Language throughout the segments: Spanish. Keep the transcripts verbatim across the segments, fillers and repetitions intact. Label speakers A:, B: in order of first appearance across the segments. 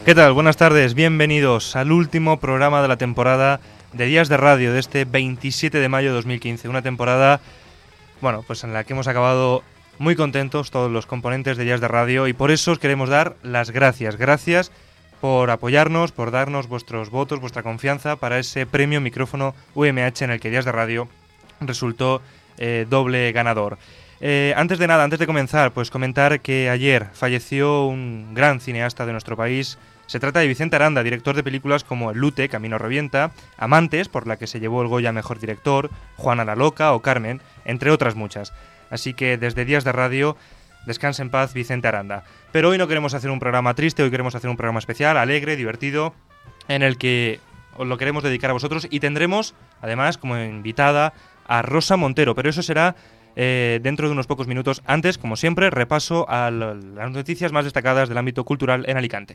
A: ¿Qué tal? Buenas tardes, bienvenidos al último programa de la temporada de Días de Radio de este veintisiete de mayo de dos mil quince. Una temporada, bueno, pues en la que hemos acabado muy contentos todos los componentes de Días de Radio y por eso os queremos dar las gracias. Gracias por apoyarnos, por darnos vuestros votos, vuestra confianza para ese premio micrófono U M H en el que Días de Radio resultó eh, doble ganador. Eh, antes de nada, antes de comenzar, pues comentar que ayer falleció un gran cineasta de nuestro país. Se trata de Vicente Aranda, director de películas como El Lute, Camino Revienta, Amantes, por la que se llevó el Goya a Mejor Director, Juana la Loca o Carmen, entre otras muchas. Así que desde Días de Radio, descanse en paz Vicente Aranda. Pero hoy no queremos hacer un programa triste, hoy queremos hacer un programa especial, alegre, divertido, en el que os lo queremos dedicar a vosotros y tendremos, además, como invitada a Rosa Montero, pero eso será eh, dentro de unos pocos minutos. Antes, como siempre, repaso a las noticias más destacadas del ámbito cultural en Alicante.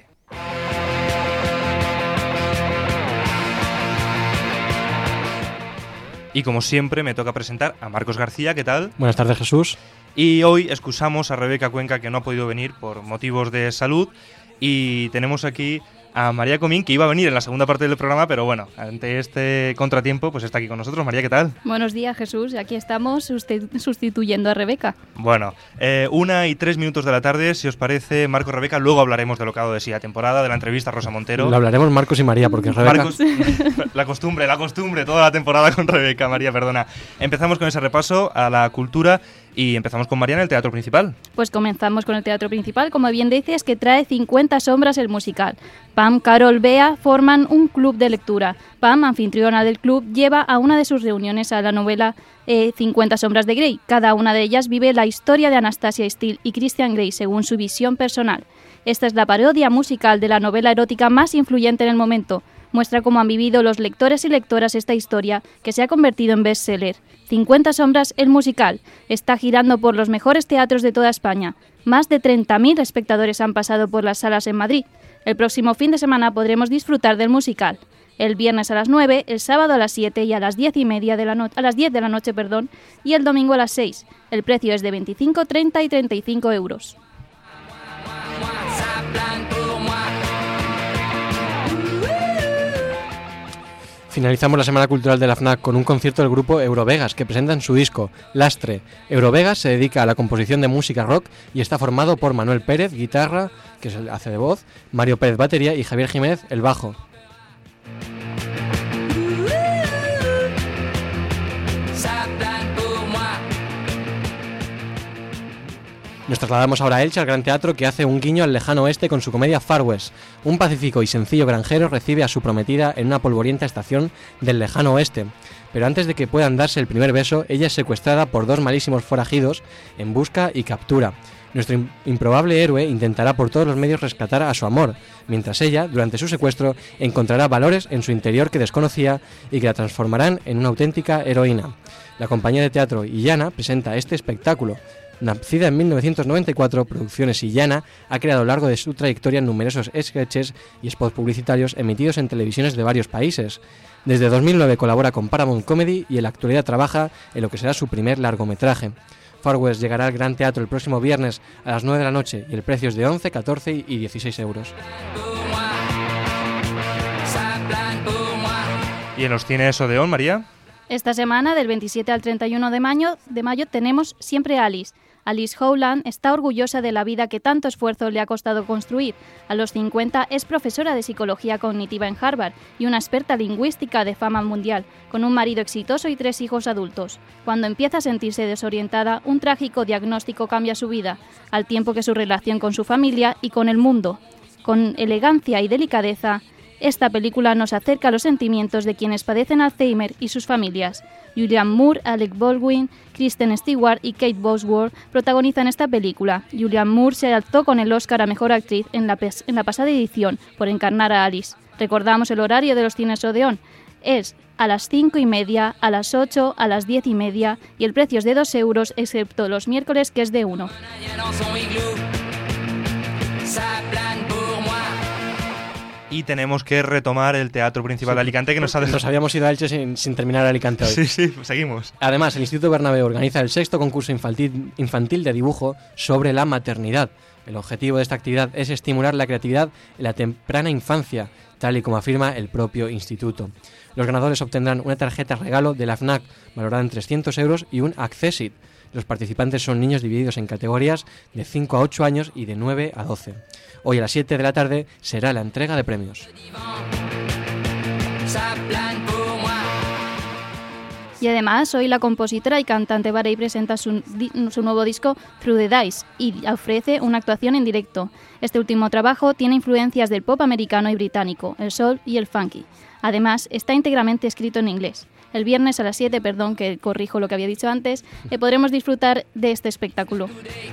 A: Y como siempre me toca presentar a Marcos García, ¿qué tal?
B: Buenas tardes, Jesús.
A: Y hoy excusamos a Rebeca Cuenca, que no ha podido venir por motivos de salud, y tenemos aquí a María Comín, que iba a venir en la segunda parte del programa, pero bueno, ante este contratiempo, pues está aquí con nosotros. María, ¿qué tal?
C: Buenos días, Jesús. Aquí estamos sustituyendo a Rebeca.
A: Bueno, eh, una y tres minutos de la tarde, si os parece, Marcos, Rebeca, luego hablaremos de lo que ha dado de sí la temporada, de la entrevista a Rosa Montero.
B: Lo hablaremos Marcos y María, porque Rebeca...
A: Marcos, la costumbre, la costumbre, toda la temporada con Rebeca, María, perdona. Empezamos con ese repaso a la cultura y empezamos con María en el teatro principal.
C: Pues comenzamos con el teatro principal, como bien dices, que trae cincuenta sombras el musical. Pam, Carol, Bea forman un club de lectura. Pam, anfitriona del club, lleva a una de sus reuniones a la novela eh, cincuenta sombras de Grey. Cada una de ellas vive la historia de Anastasia Steele y Christian Grey según su visión personal. Esta es la parodia musical de la novela erótica más influyente en el momento. Muestra cómo han vivido los lectores y lectoras esta historia, que se ha convertido en bestseller. cincuenta sombras, el musical. Está girando por los mejores teatros de toda España. Más de treinta mil espectadores han pasado por las salas en Madrid. El próximo fin de semana podremos disfrutar del musical. El viernes a las nueve, el sábado a las siete y a las diez y media de la no- a las diez de la noche, perdón, y el domingo a las seis. El precio es de veinticinco, treinta y treinta y cinco euros.
B: Finalizamos la Semana Cultural de la FNAC con un concierto del grupo Eurovegas, que presentan su disco, Lastre. Eurovegas se dedica a la composición de música rock y está formado por Manuel Pérez, guitarra, que se hace de voz, Mario Pérez, batería, y Javier Jiménez, el bajo. Nos trasladamos ahora a Elche, al Gran Teatro, que hace un guiño al lejano oeste con su comedia Far West. Un pacífico y sencillo granjero recibe a su prometida en una polvorienta estación del lejano oeste. Pero antes de que puedan darse el primer beso, ella es secuestrada por dos malísimos forajidos en busca y captura. Nuestro improbable héroe intentará por todos los medios rescatar a su amor, mientras ella, durante su secuestro, encontrará valores en su interior que desconocía y que la transformarán en una auténtica heroína. La compañía de teatro Illana presenta este espectáculo. Nacida en mil novecientos noventa y cuatro, Producciones Illana ha creado a lo largo de su trayectoria numerosos sketches y spots publicitarios emitidos en televisiones de varios países. Desde dos mil nueve colabora con Paramount Comedy y en la actualidad trabaja en lo que será su primer largometraje. Far West llegará al Gran Teatro el próximo viernes a las nueve de la noche y el precio es de once, catorce y dieciséis euros.
A: ¿Y en los cines Odeón, María?
C: Esta semana, del veintisiete al treinta y uno de mayo, de mayo tenemos Siempre Alice. Alice Howland está orgullosa de la vida que tanto esfuerzo le ha costado construir. A los cincuenta es profesora de psicología cognitiva en Harvard y una experta lingüística de fama mundial, con un marido exitoso y tres hijos adultos. Cuando empieza a sentirse desorientada, un trágico diagnóstico cambia su vida, al tiempo que su relación con su familia y con el mundo. Con elegancia y delicadeza, esta película nos acerca a los sentimientos de quienes padecen Alzheimer y sus familias. Julianne Moore, Alec Baldwin, Kristen Stewart y Kate Bosworth protagonizan esta película. Julianne Moore se alzó con el Oscar a Mejor Actriz en la, en la pasada edición por encarnar a Alice. Recordamos el horario de los cines Odeón. Es a las cinco y media, a las ocho, a las diez y media y el precio es de dos euros, excepto los miércoles, que es de uno.
A: Y tenemos que retomar el Teatro Principal sí, de Alicante, que nos ha dejado...
B: Nos habíamos ido a Elche sin, sin terminar Alicante hoy.
A: Sí, sí, seguimos.
B: Además, el Instituto Bernabéu organiza el sexto concurso infantil, infantil de dibujo sobre la maternidad. El objetivo de esta actividad es estimular la creatividad en la temprana infancia, tal y como afirma el propio instituto. Los ganadores obtendrán una tarjeta regalo de la FNAC valorada en trescientos euros y un Accessit. Los participantes son niños divididos en categorías de cinco a ocho años y de nueve a doce. Hoy a las siete de la tarde será la entrega de premios.
C: Y además, hoy la compositora y cantante Barei presenta su, su nuevo disco Through the Dice y ofrece una actuación en directo. Este último trabajo tiene influencias del pop americano y británico, el soul y el funky. Además, está íntegramente escrito en inglés. El viernes a las siete, perdón, que corrijo lo que había dicho antes, eh, podremos disfrutar de este espectáculo.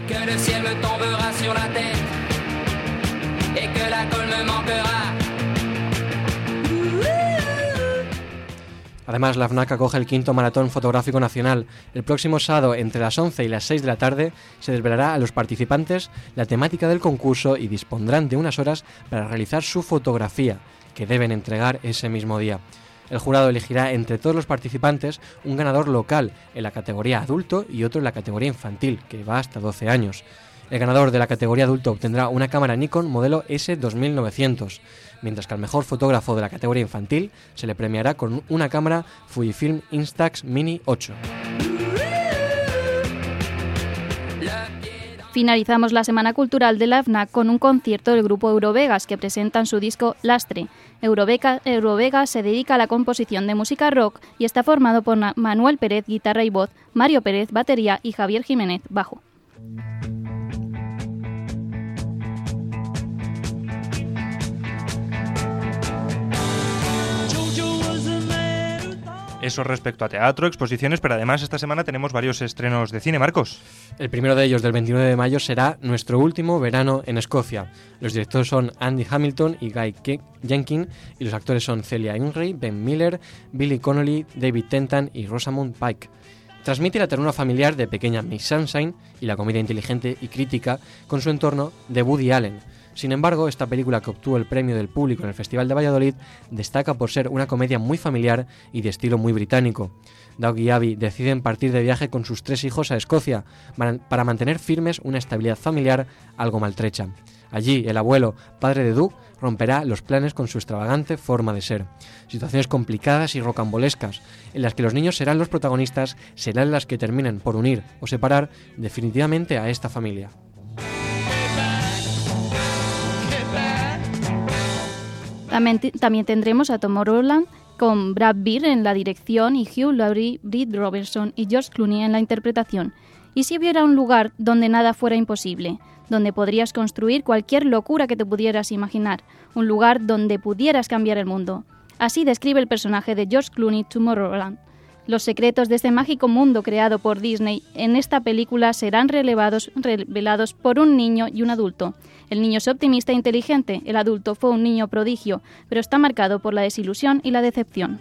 B: Además, la FNAC acoge el quinto Maratón Fotográfico Nacional. El próximo sábado, entre las once y las seis de la tarde, se desvelará a los participantes la temática del concurso y dispondrán de unas horas para realizar su fotografía, que deben entregar ese mismo día. El jurado elegirá entre todos los participantes un ganador local en la categoría adulto y otro en la categoría infantil, que va hasta doce años. El ganador de la categoría adulto obtendrá una cámara Nikon modelo ese dos mil novecientos, mientras que al mejor fotógrafo de la categoría infantil se le premiará con una cámara Fujifilm Instax Mini ocho.
C: Finalizamos la Semana Cultural de la FNAC con un concierto del grupo Eurovegas, que presentan su disco Lastre. Eurovegas, Eurovegas se dedica a la composición de música rock y está formado por Manuel Pérez, guitarra y voz, Mario Pérez, batería y Javier Jiménez, bajo.
A: Eso respecto a teatro, exposiciones, pero además esta semana tenemos varios estrenos de cine, Marcos.
B: El primero de ellos, del veintinueve de mayo, será Nuestro último verano en Escocia. Los directores son Andy Hamilton y Guy Jenkins, y los actores son Celia Imrie, Ben Miller, Billy Connolly, David Tennant y Rosamund Pike. Transmite la ternura familiar de pequeña Miss Sunshine y la comedia inteligente y crítica con su entorno de Woody Allen. Sin embargo, esta película, que obtuvo el premio del público en el Festival de Valladolid, destaca por ser una comedia muy familiar y de estilo muy británico. Doug y Abby deciden partir de viaje con sus tres hijos a Escocia para mantener firmes una estabilidad familiar algo maltrecha. Allí, el abuelo, padre de Doug, romperá los planes con su extravagante forma de ser. Situaciones complicadas y rocambolescas, en las que los niños serán los protagonistas, serán las que terminen por unir o separar definitivamente a esta familia.
C: También, también tendremos a Tomorrowland con Brad Bird en la dirección y Hugh Laurie, Britt Robertson y George Clooney en la interpretación. ¿Y si hubiera un lugar donde nada fuera imposible? Donde podrías construir cualquier locura que te pudieras imaginar. Un lugar donde pudieras cambiar el mundo. Así describe el personaje de George Clooney Tomorrowland. Los secretos de este mágico mundo creado por Disney en esta película serán revelados, revelados por un niño y un adulto. El niño es optimista e inteligente, el adulto fue un niño prodigio, pero está marcado por la desilusión y la decepción.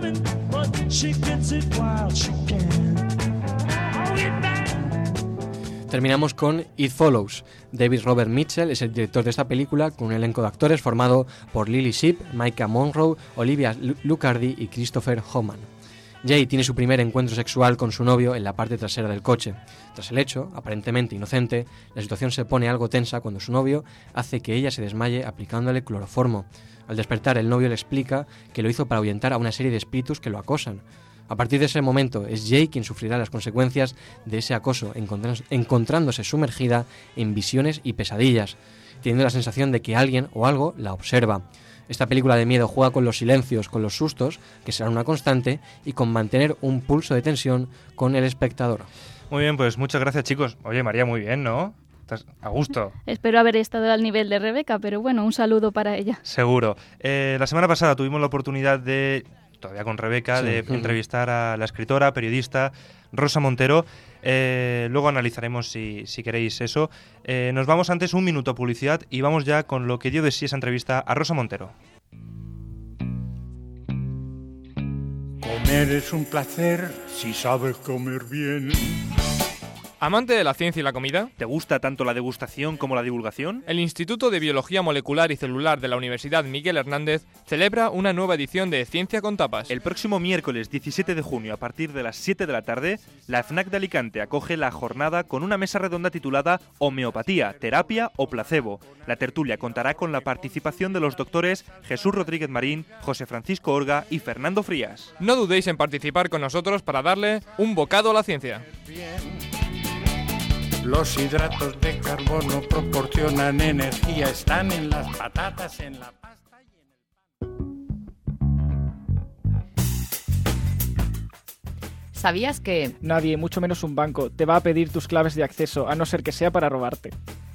B: Terminamos con It Follows. David Robert Mitchell es el director de esta película, con un elenco de actores formado por Lily Sheep, Micah Monroe, Olivia Luccardi y Christopher Homan. Jay tiene su primer encuentro sexual con su novio en la parte trasera del coche. Tras el hecho, aparentemente inocente, la situación se pone algo tensa cuando su novio hace que ella se desmaye aplicándole cloroformo. Al despertar, el novio le explica que lo hizo para ahuyentar a una serie de espíritus que lo acosan. A partir de ese momento, es Jay quien sufrirá las consecuencias de ese acoso, encontrándose sumergida en visiones y pesadillas, teniendo la sensación de que alguien o algo la observa. Esta película de miedo juega con los silencios, con los sustos, que serán una constante, y con mantener un pulso de tensión con el espectador.
A: Muy bien, pues muchas gracias, chicos. Oye, María, muy bien, ¿no? Estás a gusto.
C: Espero haber estado al nivel de Rebeca, pero bueno, un saludo para ella.
A: Seguro. Eh, la semana pasada tuvimos la oportunidad de, todavía con Rebeca, sí. de uh-huh. entrevistar a la escritora, periodista Rosa Montero. Eh, luego analizaremos si, si queréis eso. Eh, nos vamos antes un minuto a publicidad y vamos ya con lo que dio de sí esa entrevista a Rosa Montero.
D: Comer es un placer si sabes comer bien. ¿Amante de la ciencia y la comida?
A: ¿Te gusta tanto la degustación como la divulgación?
D: El Instituto de Biología Molecular y Celular de la Universidad Miguel Hernández celebra una nueva edición de Ciencia con Tapas.
A: El próximo miércoles diecisiete de junio, a partir de las siete de la tarde, la FNAC de Alicante acoge la jornada con una mesa redonda titulada Homeopatía, Terapia o Placebo. La tertulia contará con la participación de los doctores Jesús Rodríguez Marín, José Francisco Orga y Fernando Frías.
D: No dudéis en participar con nosotros para darle un bocado a la ciencia.
E: Los hidratos de carbono proporcionan energía, están en las patatas, en la pasta y en el pan.
F: ¿Sabías que
G: nadie, mucho menos un banco, te va a pedir tus claves de acceso, a no ser que sea para robarte?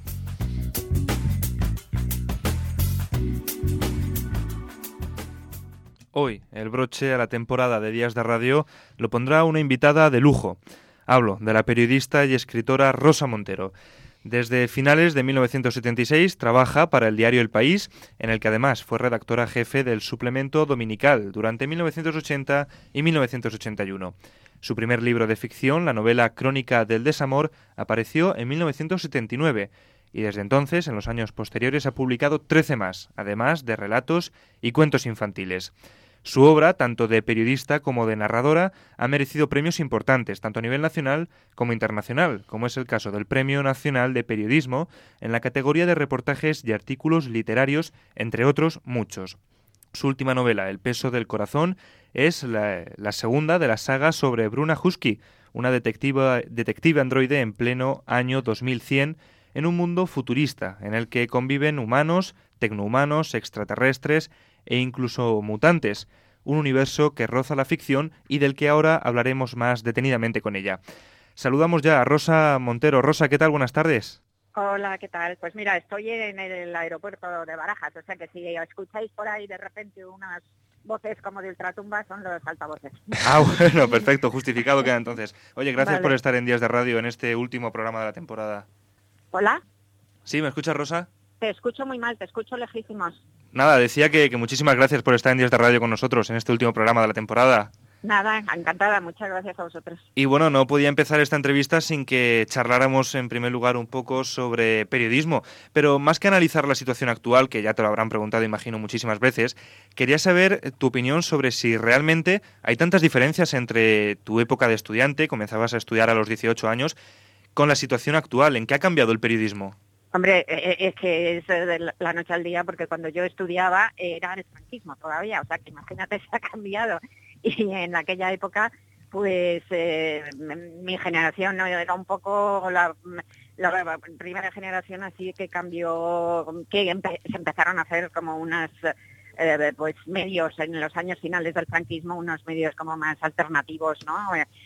A: Hoy, el broche a la temporada de Días de Radio lo pondrá una invitada de lujo. Hablo de la periodista y escritora Rosa Montero. Desde finales de mil novecientos setenta y seis trabaja para el diario El País, en el que además fue redactora jefe del suplemento dominical durante mil novecientos ochenta y mil novecientos ochenta y uno. Su primer libro de ficción, la novela Crónica del desamor, apareció en mil novecientos setenta y nueve y desde entonces, en los años posteriores, ha publicado trece más, además de relatos y cuentos infantiles. Su obra, tanto de periodista como de narradora, ha merecido premios importantes, tanto a nivel nacional como internacional, como es el caso del Premio Nacional de Periodismo en la categoría de reportajes y artículos literarios, entre otros muchos. Su última novela, El peso del corazón, es la, la segunda de la saga sobre Bruna Husky, una detectiva, detective androide en pleno año dos mil cien, en un mundo futurista, en el que conviven humanos, tecnohumanos, extraterrestres e incluso mutantes, un universo que roza la ficción y del que ahora hablaremos más detenidamente con ella. Saludamos ya a Rosa Montero. Rosa, ¿qué tal? Buenas tardes.
H: Hola, ¿qué tal? Pues mira, estoy en el aeropuerto de Barajas, o sea que si escucháis por ahí de repente unas voces como de ultratumba son los altavoces.
A: Ah, bueno, perfecto, justificado queda entonces. Oye, gracias
H: Vale.
A: por estar en Días de Radio en este último programa de la temporada.
H: ¿Hola?
A: ¿Sí, me escuchas, Rosa?
H: Te escucho muy mal, te escucho lejísimos.
A: Nada, decía que, que muchísimas gracias por estar en Días de Radio con nosotros en este último programa de la temporada.
H: Nada, encantada, muchas gracias a vosotros.
A: Y bueno, no podía empezar esta entrevista sin que charláramos en primer lugar un poco sobre periodismo, pero más que analizar la situación actual, que ya te lo habrán preguntado, imagino, muchísimas veces, quería saber tu opinión sobre si realmente hay tantas diferencias entre tu época de estudiante, comenzabas a estudiar a los dieciocho años, con la situación actual. ¿En qué ha cambiado el periodismo?
H: Hombre, es que es de la noche al día, porque cuando yo estudiaba era el franquismo todavía, o sea que imagínate, se ha cambiado. Y en aquella época, pues eh, mi generación no era un poco la, la primera generación así que cambió, que empe se empezaron a hacer como unas eh, pues medios en los años finales del franquismo, unos medios como más alternativos, ¿no?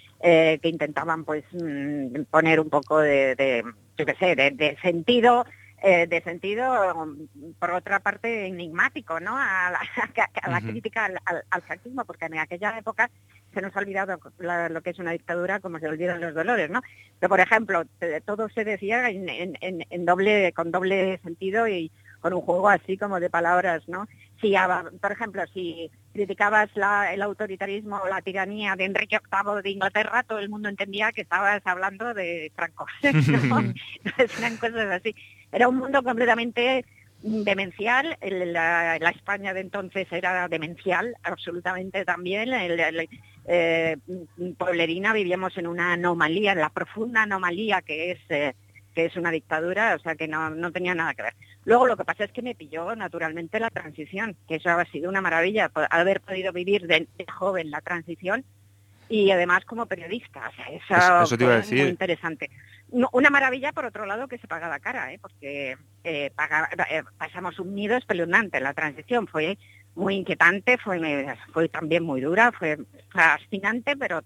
H: Eh, que intentaban pues poner un poco de, de yo qué sé, de, de sentido, eh, de sentido, por otra parte, enigmático, ¿no? A la, a la uh-huh. crítica al, al, al franquismo, porque en aquella época se nos ha olvidado la, lo que es una dictadura, como se olvidan los dolores, ¿no? Pero, por ejemplo, todo se decía en, en, en doble, con doble sentido y con un juego así como de palabras, ¿no? Si, por ejemplo, si criticabas la, el autoritarismo o la tiranía de Enrique octavo de Inglaterra, todo el mundo entendía que estabas hablando de Franco, ¿no? Entonces eran cosas así. Era un mundo completamente demencial, la, la España de entonces era demencial, absolutamente también. El, el, eh, Pueblerina vivíamos en una anomalía, en la profunda anomalía que es... Eh, que es una dictadura, o sea que no, no tenía nada que ver. Luego lo que pasa es que me pilló naturalmente la transición, que eso ha sido una maravilla, haber podido vivir de, de joven la transición y además como periodista, o sea, eso,
A: eso, eso te iba a decir.
H: Muy interesante. No, una maravilla, por otro lado, que se pagaba cara, ¿eh? Porque eh, paga, eh, pasamos un nido espeluznante en la transición, fue muy inquietante, fue, fue también muy dura, fue fascinante, pero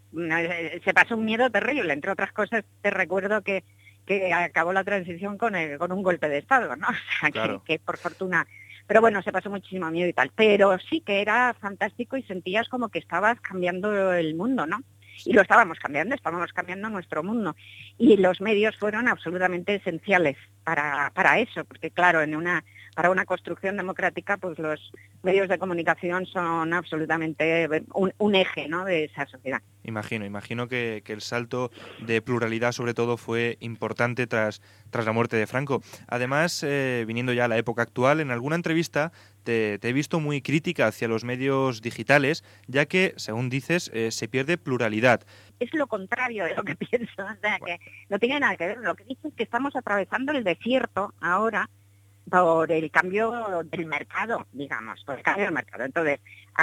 H: eh, se pasó un miedo terrible. Entre otras cosas, te recuerdo que que acabó la transición con el, con un golpe de Estado, ¿no? O sea, claro. que, que por fortuna... Pero bueno, se pasó muchísimo miedo y tal. Pero sí que era fantástico y sentías como que estabas cambiando el mundo, ¿no? Y lo estábamos cambiando, estábamos cambiando nuestro mundo. Y los medios fueron absolutamente esenciales para, para eso, porque claro, en una para una construcción democrática, pues los medios de comunicación son absolutamente un, un eje, ¿no?, de esa sociedad.
A: Imagino, imagino que, que el salto de pluralidad sobre todo fue importante tras, tras la muerte de Franco. Además, eh, viniendo ya a la época actual, en alguna entrevista te, te he visto muy crítica hacia los medios digitales, ya que, según dices, eh, se pierde pluralidad.
H: Es lo contrario de lo que pienso, o sea, que no tiene nada que ver. Lo que dice es que estamos atravesando el desierto ahora por el cambio del mercado, digamos, por el cambio del mercado. Entonces,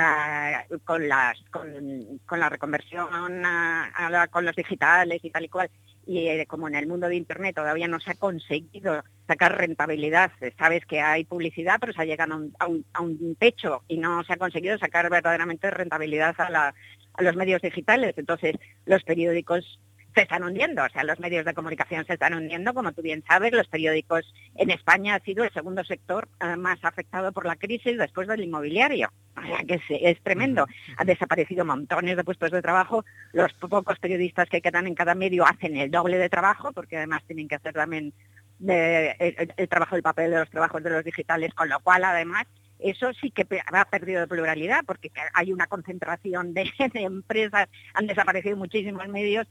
H: uh, con las con, con la reconversión a, a la, con los digitales y tal y cual, y eh, como en el mundo de Internet todavía no se ha conseguido sacar rentabilidad, sabes que hay publicidad, pero se ha llegado a un, a un, a un techo y no se ha conseguido sacar verdaderamente rentabilidad a, la, a los medios digitales. Entonces, los periódicos se están hundiendo, o sea, los medios de comunicación se están hundiendo, como tú bien sabes. Los periódicos en España ha sido el segundo sector eh, más afectado por la crisis después del inmobiliario, o sea, que es, es tremendo. Han desaparecido montones de puestos de trabajo, los pocos periodistas que quedan en cada medio hacen el doble de trabajo, porque además tienen que hacer también de, el, el trabajo del papel, de los trabajos de los digitales, con lo cual además eso sí que ha perdido de pluralidad, porque hay una concentración de, de empresas, han desaparecido muchísimos medios.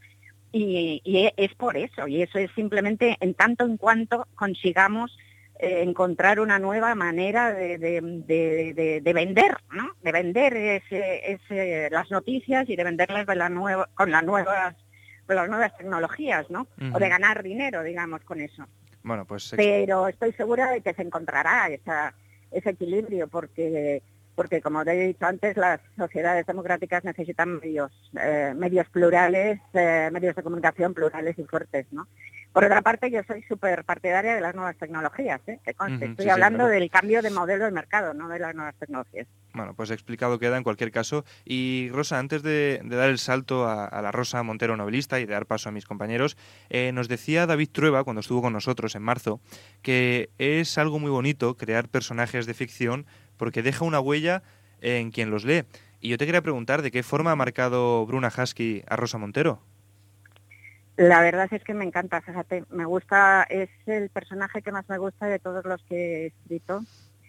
H: Y, y es por eso, y eso es simplemente en tanto en cuanto consigamos eh, encontrar una nueva manera de, de, de, de, de vender, ¿no? De vender ese, ese, las noticias y de venderlas de la nueva, con las nuevas, con las nuevas tecnologías, ¿no? Uh-huh. O de ganar dinero, digamos, con eso.
A: Bueno, pues.
H: Pero estoy segura de que se encontrará esa, ese equilibrio, porque porque como te he dicho antes, las sociedades democráticas necesitan medios, eh, medios plurales, eh, medios de comunicación plurales y fuertes, ¿no? Por otra parte, yo soy súper partidaria de las nuevas tecnologías, ¿eh? Que conste.
A: Uh-huh,
H: Estoy
A: sí,
H: hablando
A: sí, claro.
H: del cambio de modelo de mercado, no de las nuevas tecnologías.
A: Bueno, pues explicado queda en cualquier caso. Y Rosa, antes de, de dar el salto a, a la Rosa Montero novelista y de dar paso a mis compañeros, eh, nos decía David Trueba, cuando estuvo con nosotros en marzo, que es algo muy bonito crear personajes de ficción porque deja una huella en quien los lee. Y yo te quería preguntar, ¿de qué forma ha marcado Bruna Husky a Rosa Montero?
H: La verdad es que me encanta, fíjate, me gusta, es el personaje que más me gusta de todos los que he escrito,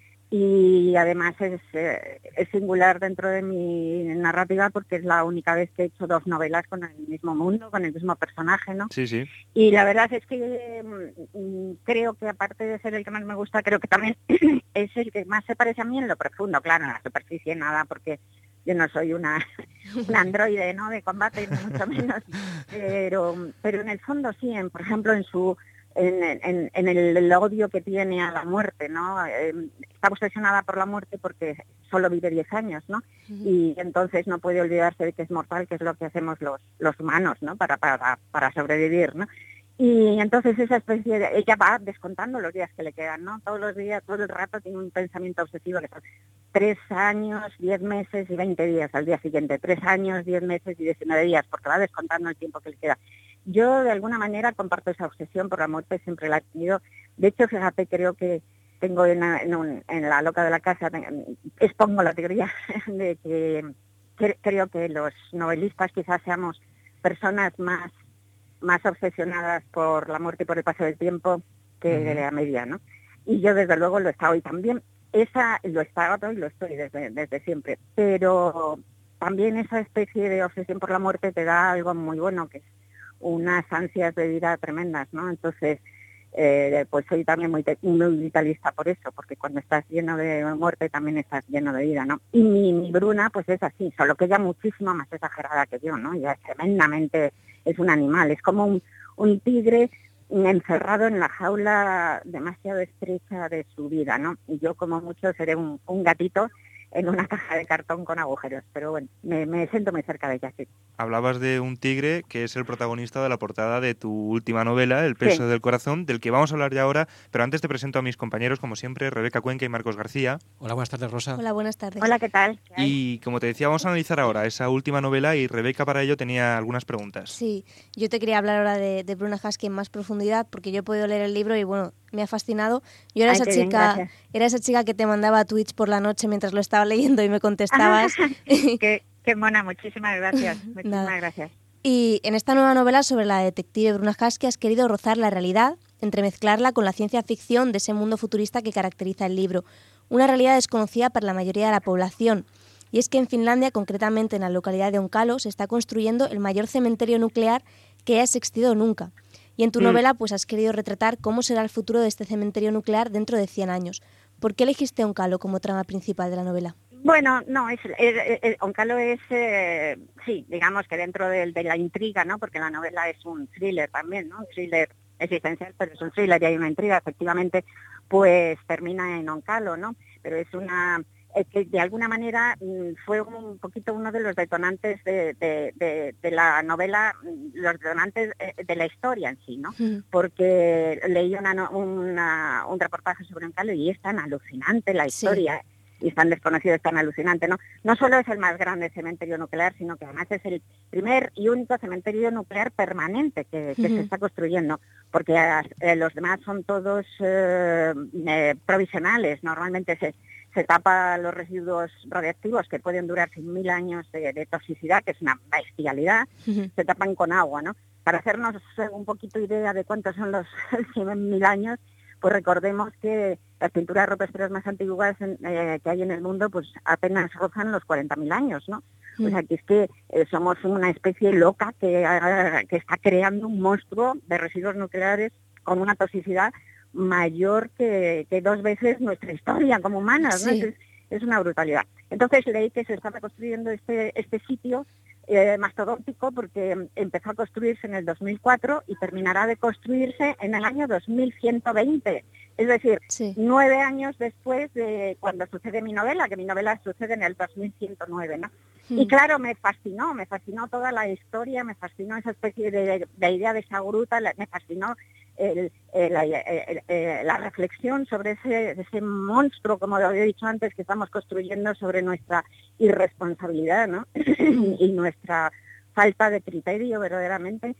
H: y además es, eh, es singular dentro de mi narrativa porque es la única vez que he hecho dos novelas con el mismo mundo, con el mismo personaje, ¿no?
A: Sí, sí.
H: Y la verdad es que mm, creo que aparte de ser el que más me gusta, creo que también es el que más se parece a mí en lo profundo, claro, en la superficie nada, porque yo no soy una, una androide, ¿no?, de combate, ni mucho menos, pero, pero en el fondo sí, en, por ejemplo, en su en, en, en el, el odio que tiene a la muerte, ¿no? Eh, está obsesionada por la muerte porque solo vive diez años, ¿no? Uh-huh. Y entonces no puede olvidarse de que es mortal, que es lo que hacemos los, los humanos, ¿no?, para, para, para sobrevivir, ¿no? Y entonces esa especie de... ella va descontando los días que le quedan, ¿no? Todos los días, todo el rato tiene un pensamiento obsesivo que son tres años, diez meses y veinte días al día siguiente. Tres años, diez meses y diecinueve días, porque va descontando el tiempo que le queda. Yo, de alguna manera, comparto esa obsesión por la muerte, siempre la he tenido. De hecho, fíjate, creo que tengo en la, en un, en la loca de la casa, expongo la teoría de que, que creo que los novelistas quizás seamos personas más más obsesionadas por la muerte y por el paso del tiempo que uh-huh. de la media, ¿no? Y yo, desde luego, lo he estado hoy también. Esa lo he estado y lo estoy desde, desde siempre. Pero también esa especie de obsesión por la muerte te da algo muy bueno, que es unas ansias de vida tremendas, ¿no? Entonces, eh, pues soy también muy, muy vitalista por eso, porque cuando estás lleno de muerte también estás lleno de vida, ¿no? Y mi, mi Bruna, pues es así, solo que ella muchísimo más exagerada que yo, ¿no? Ella es tremendamente... es un animal, es como un, un tigre encerrado en la jaula demasiado estrecha de su vida, ¿no? Y yo, como mucho, seré un, un gatito en una caja de cartón con agujeros, pero bueno, me, me siento muy cerca de ella, sí.
A: Hablabas de un tigre que es el protagonista de la portada de tu última novela, El peso sí. del corazón, del que vamos a hablar ya ahora, pero antes te presento a mis compañeros, como siempre, Rebeca Cuenca y Marcos García.
B: Hola, buenas tardes, Rosa.
C: Hola, buenas tardes.
H: Hola, ¿qué tal? ¿Qué
A: y como te decía, vamos a analizar ahora esa última novela y Rebeca para ello tenía algunas preguntas.
I: Sí, yo te quería hablar ahora de, de Bruna Husky en más profundidad, porque yo he podido leer el libro y bueno, me ha fascinado. Yo era Ay, esa chica, bien, era esa chica que te mandaba tweets por la noche mientras lo estaba leyendo y me contestabas.
H: qué, qué mona, muchísimas gracias. Muchísimas gracias.
I: Y en esta nueva novela sobre la detective Bruna Husky has querido rozar la realidad entremezclarla con la ciencia ficción de ese mundo futurista que caracteriza el libro, una realidad desconocida para la mayoría de la población. Y es que en Finlandia, concretamente en la localidad de Onkalo, se está construyendo el mayor cementerio nuclear que haya existido nunca. Y en tu mm. novela pues has querido retratar cómo será el futuro de este cementerio nuclear dentro de cien años. ¿Por qué elegiste Onkalo como trama principal de la novela?
H: Bueno, no, es, es, es Onkalo es, eh, sí, digamos que dentro de, de la intriga, ¿no? Porque la novela es un thriller también, ¿no? Un thriller existencial, pero es un thriller y hay una intriga, efectivamente, pues termina en Onkalo, ¿no? Pero es una... Eh, que de alguna manera mm, fue un poquito uno de los detonantes de, de, de, de la novela, los detonantes eh, de la historia en sí, ¿no? Mm. Porque leí una, una, un reportaje sobre Onkalo y es tan alucinante la historia, sí. Y es tan desconocido, es tan alucinante, ¿no? No solo es el más grande cementerio nuclear, sino que además es el primer y único cementerio nuclear permanente que, que mm. se está construyendo, porque eh, los demás son todos eh, eh, provisionales, normalmente se... se tapa los residuos radiactivos que pueden durar cien mil años de, de toxicidad, que es una bestialidad, uh-huh. se tapan con agua, ¿no? Para hacernos un poquito idea de cuántos son los cien mil años, pues recordemos que las pinturas rupestres más antiguas eh, que hay en el mundo, pues apenas rozan los cuarenta mil años, ¿no? Uh-huh. O sea, que es que eh, somos una especie loca que, uh, que está creando un monstruo de residuos nucleares con una toxicidad mayor que, que dos veces nuestra historia como humanas, ¿no? Sí. Es, es una brutalidad. Entonces leí que se estaba construyendo este este sitio eh, mastodóntico porque empezó a construirse en el dos mil cuatro y terminará de construirse en el año dos mil ciento veinte. Es decir, sí. nueve años después de cuando sucede mi novela, que mi novela sucede en el dos mil ciento nueve, ¿no? Mm. Y claro, me fascinó, me fascinó toda la historia, me fascinó esa especie de, de idea de esa gruta, me fascinó El, el, el, el, el, la reflexión sobre ese, ese monstruo, como lo había dicho antes, que estamos construyendo sobre nuestra irresponsabilidad, ¿no? y nuestra falta de criterio verdaderamente,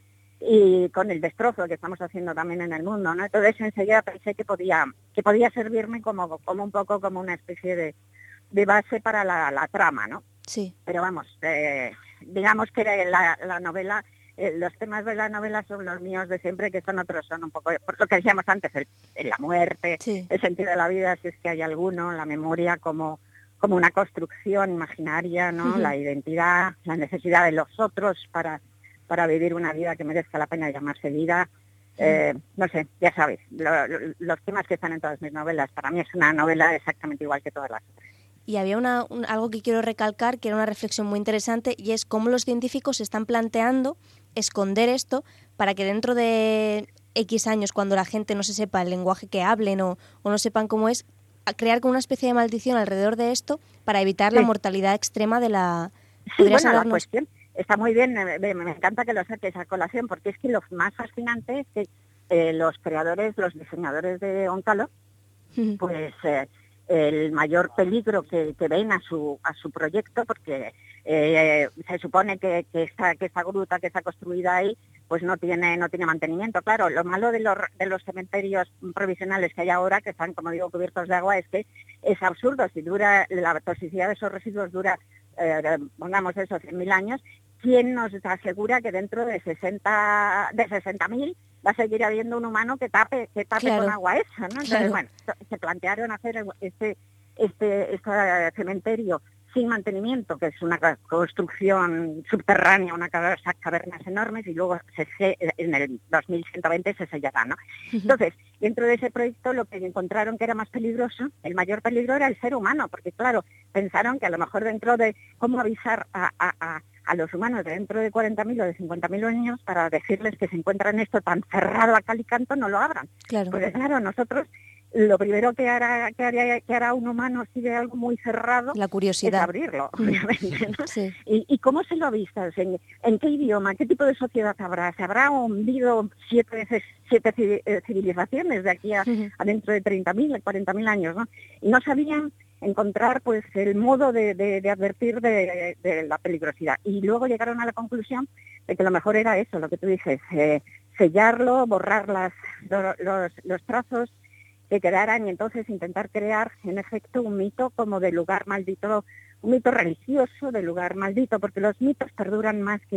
H: y con el destrozo que estamos haciendo también en el mundo, ¿no? Entonces enseguida pensé que podía que podía servirme como, como un poco como una especie de, de base para la, la trama, ¿no? Sí. Pero vamos, eh, digamos que la, la novela... los temas de la novela son los míos de siempre, que son otros, son un poco, por lo que decíamos antes, el, el, la muerte, sí. el sentido de la vida, si es que hay alguno, la memoria como, como una construcción imaginaria, ¿no? Uh-huh. La identidad, la necesidad de los otros para, para vivir una vida que merezca la pena llamarse vida. Uh-huh. Eh, no sé, ya sabes, lo, lo, los temas que están en todas mis novelas, para mí es una novela exactamente igual que todas las otras.
I: Y había una, un, algo que quiero recalcar, que era una reflexión muy interesante, y es cómo los científicos se están planteando esconder esto para que dentro de X años, cuando la gente no se sepa el lenguaje que hablen o, o no sepan cómo es, crear como una especie de maldición alrededor de esto para evitar sí. la mortalidad extrema de la...
H: Sí, bueno, hablarnos? La cuestión está muy bien, me, me encanta que lo saques a colación, porque es que lo más fascinante es que eh, los creadores, los diseñadores de Onkalo, uh-huh. pues... Eh, el mayor peligro que, que ven a su a su proyecto, porque eh, se supone que, que esta que esta gruta que está construida ahí pues no tiene no tiene mantenimiento. Claro, lo malo de los de los cementerios provisionales que hay ahora, que están, como digo, cubiertos de agua, es que es absurdo. Si dura la toxicidad de esos residuos dura, eh, pongamos eso, cien mil años, ¿quién nos asegura que dentro de sesenta de sesenta mil va a seguir habiendo un humano que tape que tape claro. con agua esa, ¿no? Entonces, claro. bueno, se plantearon hacer este este este cementerio sin mantenimiento, que es una construcción subterránea, una esas cavernas enormes, y luego se, se, en el dos mil ciento veinte se sellará, ¿no? Entonces, dentro de ese proyecto lo que encontraron que era más peligroso, el mayor peligro era el ser humano, porque claro, pensaron que a lo mejor dentro de cómo avisar a, a, a a los humanos de dentro de cuarenta mil o de cincuenta mil años para decirles que se encuentran esto tan cerrado a cal y canto, no lo abran. Claro. Porque claro, nosotros lo primero que hará que hará, que hará un humano si ve algo muy cerrado,
I: la curiosidad,
H: es abrirlo, obviamente, ¿no? Sí. ¿Y, ¿Y cómo se lo avisas? ¿En, ¿En qué idioma? ¿Qué tipo de sociedad habrá? ¿Se habrá hundido siete veces siete civilizaciones de aquí a, uh-huh. a dentro de treinta mil, cuarenta mil años, ¿no? Y no sabían encontrar pues el modo de, de, de advertir de, de la peligrosidad, y luego llegaron a la conclusión de que lo mejor era eso, lo que tú dices, eh, sellarlo, borrar las, lo, los, los trazos que quedaran, y entonces intentar crear en efecto un mito como de lugar maldito, un mito religioso de lugar maldito, porque los mitos perduran más que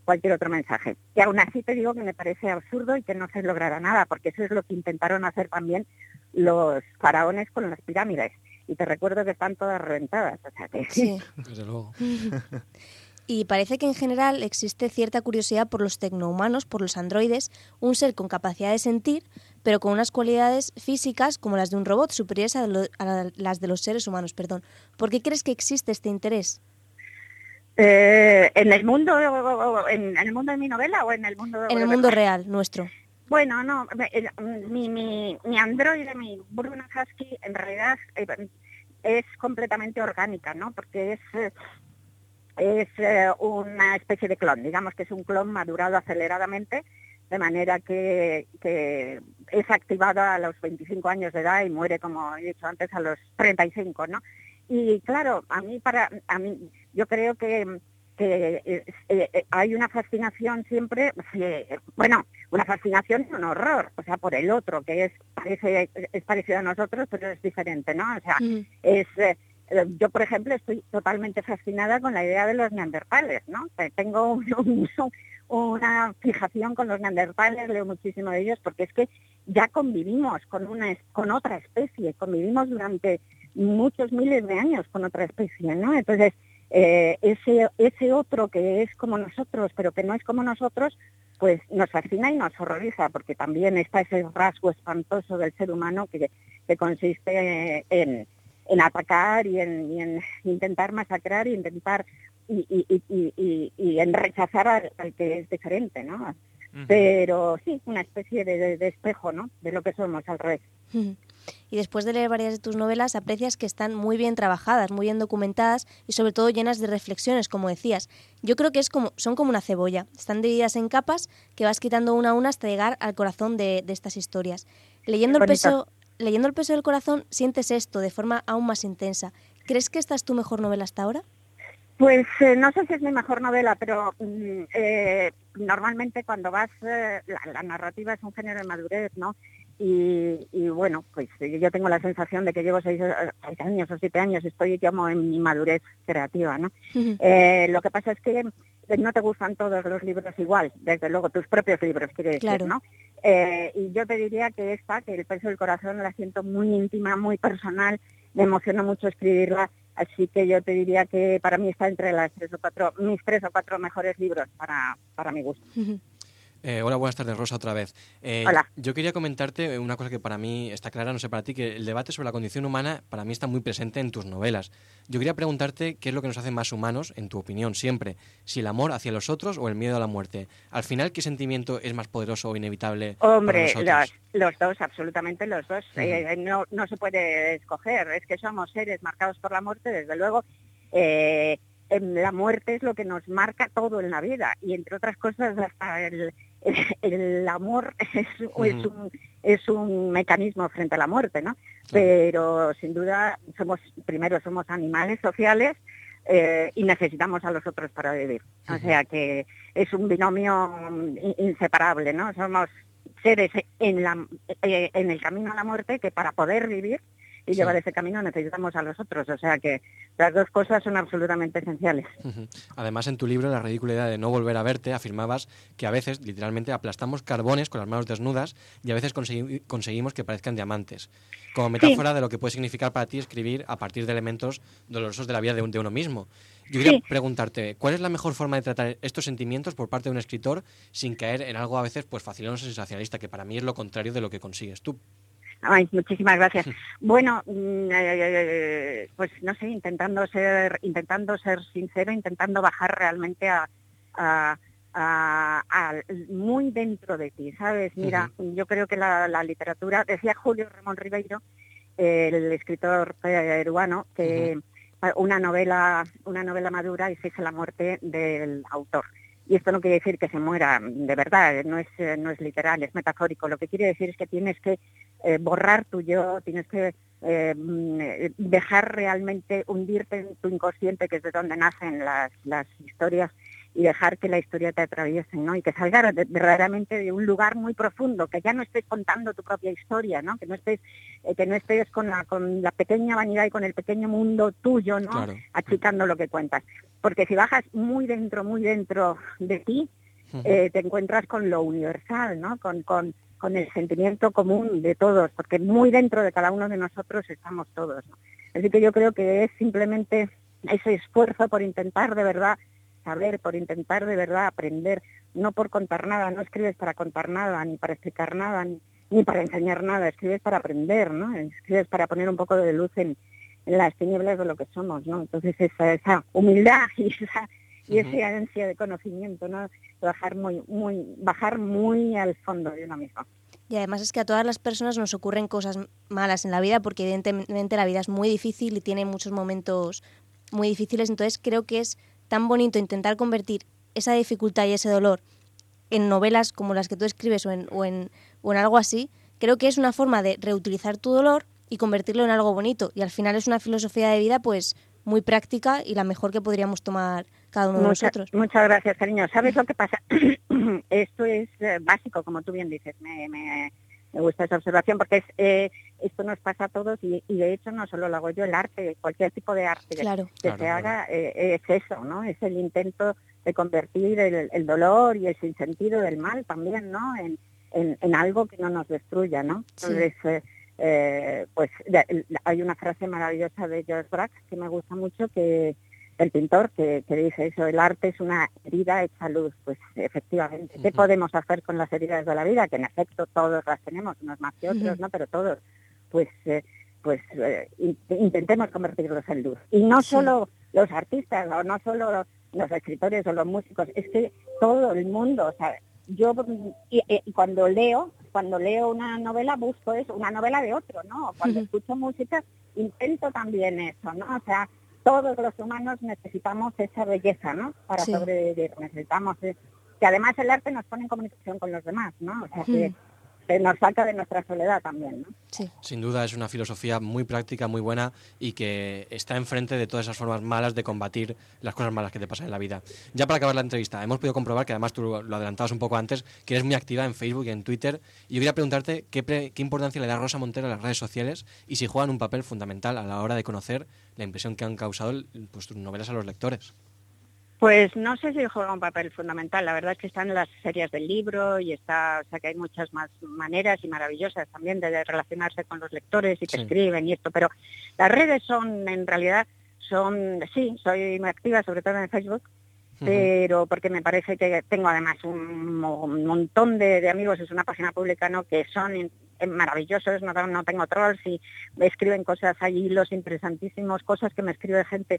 H: cualquier otro mensaje. Y aún así te digo que me parece absurdo y que no se logrará nada, porque eso es lo que intentaron hacer también los faraones con las pirámides. Y te recuerdo que están todas reventadas. O sea que
B: sí, desde luego.
I: Y parece que en general existe cierta curiosidad por los tecnohumanos, por los androides, un ser con capacidad de sentir, pero con unas cualidades físicas como las de un robot, superiores a, lo, a las de los seres humanos. Perdón. ¿Por qué crees que existe este interés?
H: Eh, ¿En el mundo en, en el mundo de mi novela o en el mundo
I: en el mundo real nuestro?
H: Bueno, no, mi, mi, mi androide, mi Bruno Husky, en realidad eh, es completamente orgánica, ¿no? Porque es es eh, una especie de clon, digamos que es un clon madurado aceleradamente, de manera que, que es activada a los veinticinco años de edad y muere, como he dicho antes, a los treinta y cinco, ¿no? Y claro, a mí para a mí yo creo que que eh, eh, hay una fascinación siempre, eh, bueno, una fascinación y un horror, o sea, por el otro, que es parece es parecido a nosotros, pero es diferente, ¿no? O sea, mm. es eh, yo, por ejemplo, estoy totalmente fascinada con la idea de los neandertales, ¿no? Tengo un, un, una fijación con los neandertales, leo muchísimo de ellos, porque es que ya convivimos con una con otra especie, convivimos durante muchos miles de años con otra especie, ¿no? Entonces, eh, ese ese otro que es como nosotros, pero que no es como nosotros, pues nos fascina y nos horroriza, porque también está ese rasgo espantoso del ser humano que, que consiste en en atacar y en, y en intentar masacrar y intentar y, y, y, y, y en rechazar al, al que es diferente, ¿no? Uh-huh. Pero sí, una especie de, de, de espejo, ¿no? De lo que somos al revés.
I: Uh-huh. Y después de leer varias de tus novelas, aprecias que están muy bien trabajadas, muy bien documentadas y sobre todo llenas de reflexiones, como decías. Yo creo que es como, son como una cebolla. Están divididas en capas que vas quitando una a una hasta llegar al corazón de, de estas historias. Leyendo el peso... Leyendo El peso del corazón, sientes esto de forma aún más intensa. ¿Crees que esta es tu mejor novela hasta ahora?
H: Pues eh, no sé si es mi mejor novela, pero eh, normalmente cuando vas... Eh, la, la narrativa es un género de madurez, ¿no? Y, y bueno, pues yo tengo la sensación de que llevo seis, seis años o siete años, estoy como en mi madurez creativa, ¿no? Uh-huh. Eh, lo que pasa es que no te gustan todos los libros igual, desde luego, tus propios libros, quiere decir, claro. ¿no? Eh, y yo te diría que esta, que El peso del corazón, la siento muy íntima, muy personal, me emociona mucho escribirla, así que yo te diría que para mí está entre las tres o cuatro, mis tres o cuatro mejores libros para, para mi gusto.
B: Uh-huh. Eh, hola, buenas tardes, Rosa, otra vez. Eh,
H: hola.
B: Yo quería comentarte una cosa que para mí está clara, no sé para ti, que el debate sobre la condición humana para mí está muy presente en tus novelas. Yo quería preguntarte qué es lo que nos hace más humanos, en tu opinión, siempre. Si el amor hacia los otros o el miedo a la muerte. Al final, ¿qué sentimiento es más poderoso o inevitable
H: Hombre,
B: para nosotros?
H: Los, los dos, absolutamente los dos. Uh-huh. Eh, no, no se puede escoger. Es que somos seres marcados por la muerte, desde luego. Eh, la muerte es lo que nos marca todo en la vida. Y entre otras cosas, hasta el... El, el amor es, uh-huh. es, un, es un mecanismo frente a la muerte, ¿no? Sí. Pero sin duda somos, primero somos animales sociales eh, y necesitamos a los otros para vivir. Uh-huh. O sea que es un binomio inseparable, ¿no? Somos seres en, la, eh, en el camino a la muerte que para poder vivir y sí. llevar ese camino necesitamos a los otros, o sea que las dos cosas son absolutamente esenciales.
B: Uh-huh. Además, en tu libro, La ridícula idea de no volver a verte, afirmabas que a veces, literalmente, aplastamos carbones con las manos desnudas y a veces consegui- conseguimos que parezcan diamantes. Como metáfora sí. de lo que puede significar para ti escribir a partir de elementos dolorosos de la vida de, un, de uno mismo. Yo quería sí. preguntarte, ¿cuál es la mejor forma de tratar estos sentimientos por parte de un escritor sin caer en algo a veces pues facilón o sensacionalista, que para mí es lo contrario de lo que consigues tú?
H: Ay, muchísimas gracias. Bueno, eh, pues no sé, intentando ser, intentando ser sincero, intentando bajar realmente a, a, a, a muy dentro de ti, ¿sabes? Mira, uh-huh. yo creo que la, la literatura, decía Julio Ramón Ribeiro, el escritor peruano, que uh-huh. una novela, una novela madura exige la muerte del autor. Y esto no quiere decir que se muera de verdad, no es, no es literal, es metafórico. Lo que quiere decir es que tienes que eh, borrar tu yo, tienes que eh, dejar realmente hundirte en tu inconsciente, que es de donde nacen las, las historias, y dejar que la historia te atraviese, ¿no? Y que salga de, verdaderamente de un lugar muy profundo, que ya no estés contando tu propia historia, ¿no? Que no estés, eh, que no estés con la, con la pequeña vanidad y con el pequeño mundo tuyo, ¿no? Claro. Achicando lo que cuentas. Porque si bajas muy dentro, muy dentro de ti, uh-huh. eh, te encuentras con lo universal, ¿no? Con, con, con el sentimiento común de todos, porque muy dentro de cada uno de nosotros estamos todos, ¿no? Así que yo creo que es simplemente ese esfuerzo por intentar de verdad saber, por intentar de verdad aprender, no por contar nada, no escribes para contar nada, ni para explicar nada, ni, ni para enseñar nada, escribes para aprender, ¿no? Escribes para poner un poco de luz en, en las tinieblas de lo que somos, ¿no? Entonces esa, esa humildad y esa y uh-huh. esa ansia de conocimiento, ¿no? Bajar muy, muy, bajar muy al fondo de uno mismo.
I: Y además es que a todas las personas nos ocurren cosas malas en la vida, porque evidentemente la vida es muy difícil y tiene muchos momentos muy difíciles, entonces creo que es tan bonito intentar convertir esa dificultad y ese dolor en novelas como las que tú escribes o en, o en, o en algo así. Creo que es una forma de reutilizar tu dolor y convertirlo en algo bonito. Y al final es una filosofía de vida pues muy práctica y la mejor que podríamos tomar cada uno de
H: Mucha,
I: nosotros.
H: Muchas gracias, cariño. ¿Sabes lo que pasa? Esto es eh, básico, como tú bien dices. Me, me, me gusta esa observación porque es, eh, esto nos pasa a todos y, y de hecho no solo lo hago yo, el arte, cualquier tipo de arte
I: claro.
H: que
I: claro,
H: se
I: claro.
H: haga eh, es eso, ¿no? Es el intento de convertir el, el dolor y el sinsentido del mal también, ¿no? En, en, en algo que no nos destruya, ¿no?
I: Sí.
H: Entonces, eh, eh, pues de, hay una frase maravillosa de George Braque que me gusta mucho, que el pintor, que, que dice eso, el arte es una herida hecha luz. Pues efectivamente, ¿qué uh-huh. podemos hacer con las heridas de la vida? Que en efecto todos las tenemos, unos más que otros, uh-huh. ¿no? Pero todos, pues eh, pues eh, intentemos convertirlos en luz. Y no sí. solo los artistas, o no solo los, los escritores o los músicos, es que todo el mundo, o sea, yo y, y cuando leo, cuando leo una novela busco eso, una novela de otro, ¿no? Cuando uh-huh. escucho música intento también eso, ¿no? O sea, todos los humanos necesitamos esa belleza, ¿no? Para sí. sobrevivir. Necesitamos eh, que además el arte nos pone en comunicación con los demás, ¿no? O sea, que, mm. que nos saca de nuestra soledad también, ¿no?
B: Sí. Sin duda es una filosofía muy práctica, muy buena y que está enfrente de todas esas formas malas de combatir las cosas malas que te pasan en la vida. Ya para acabar la entrevista, hemos podido comprobar que además tú lo adelantabas un poco antes, que eres muy activa en Facebook y en Twitter. Y yo quería preguntarte qué, pre, qué importancia le da Rosa Montero a las redes sociales y si juegan un papel fundamental a la hora de conocer la impresión que han causado pues, tus novelas a los lectores.
H: Pues no sé si juega un papel fundamental. La verdad es que están las series del libro y está, o sea que hay muchas más maneras y maravillosas también de relacionarse con los lectores y que sí. escriben y esto. Pero las redes son, en realidad, son, sí, soy muy activa, sobre todo en Facebook, uh-huh. pero porque me parece que tengo además un, un montón de, de amigos, es una página pública, ¿no? Que son maravillosos, no, no tengo trolls y me escriben cosas, hay hilos interesantísimos, cosas que me escribe gente.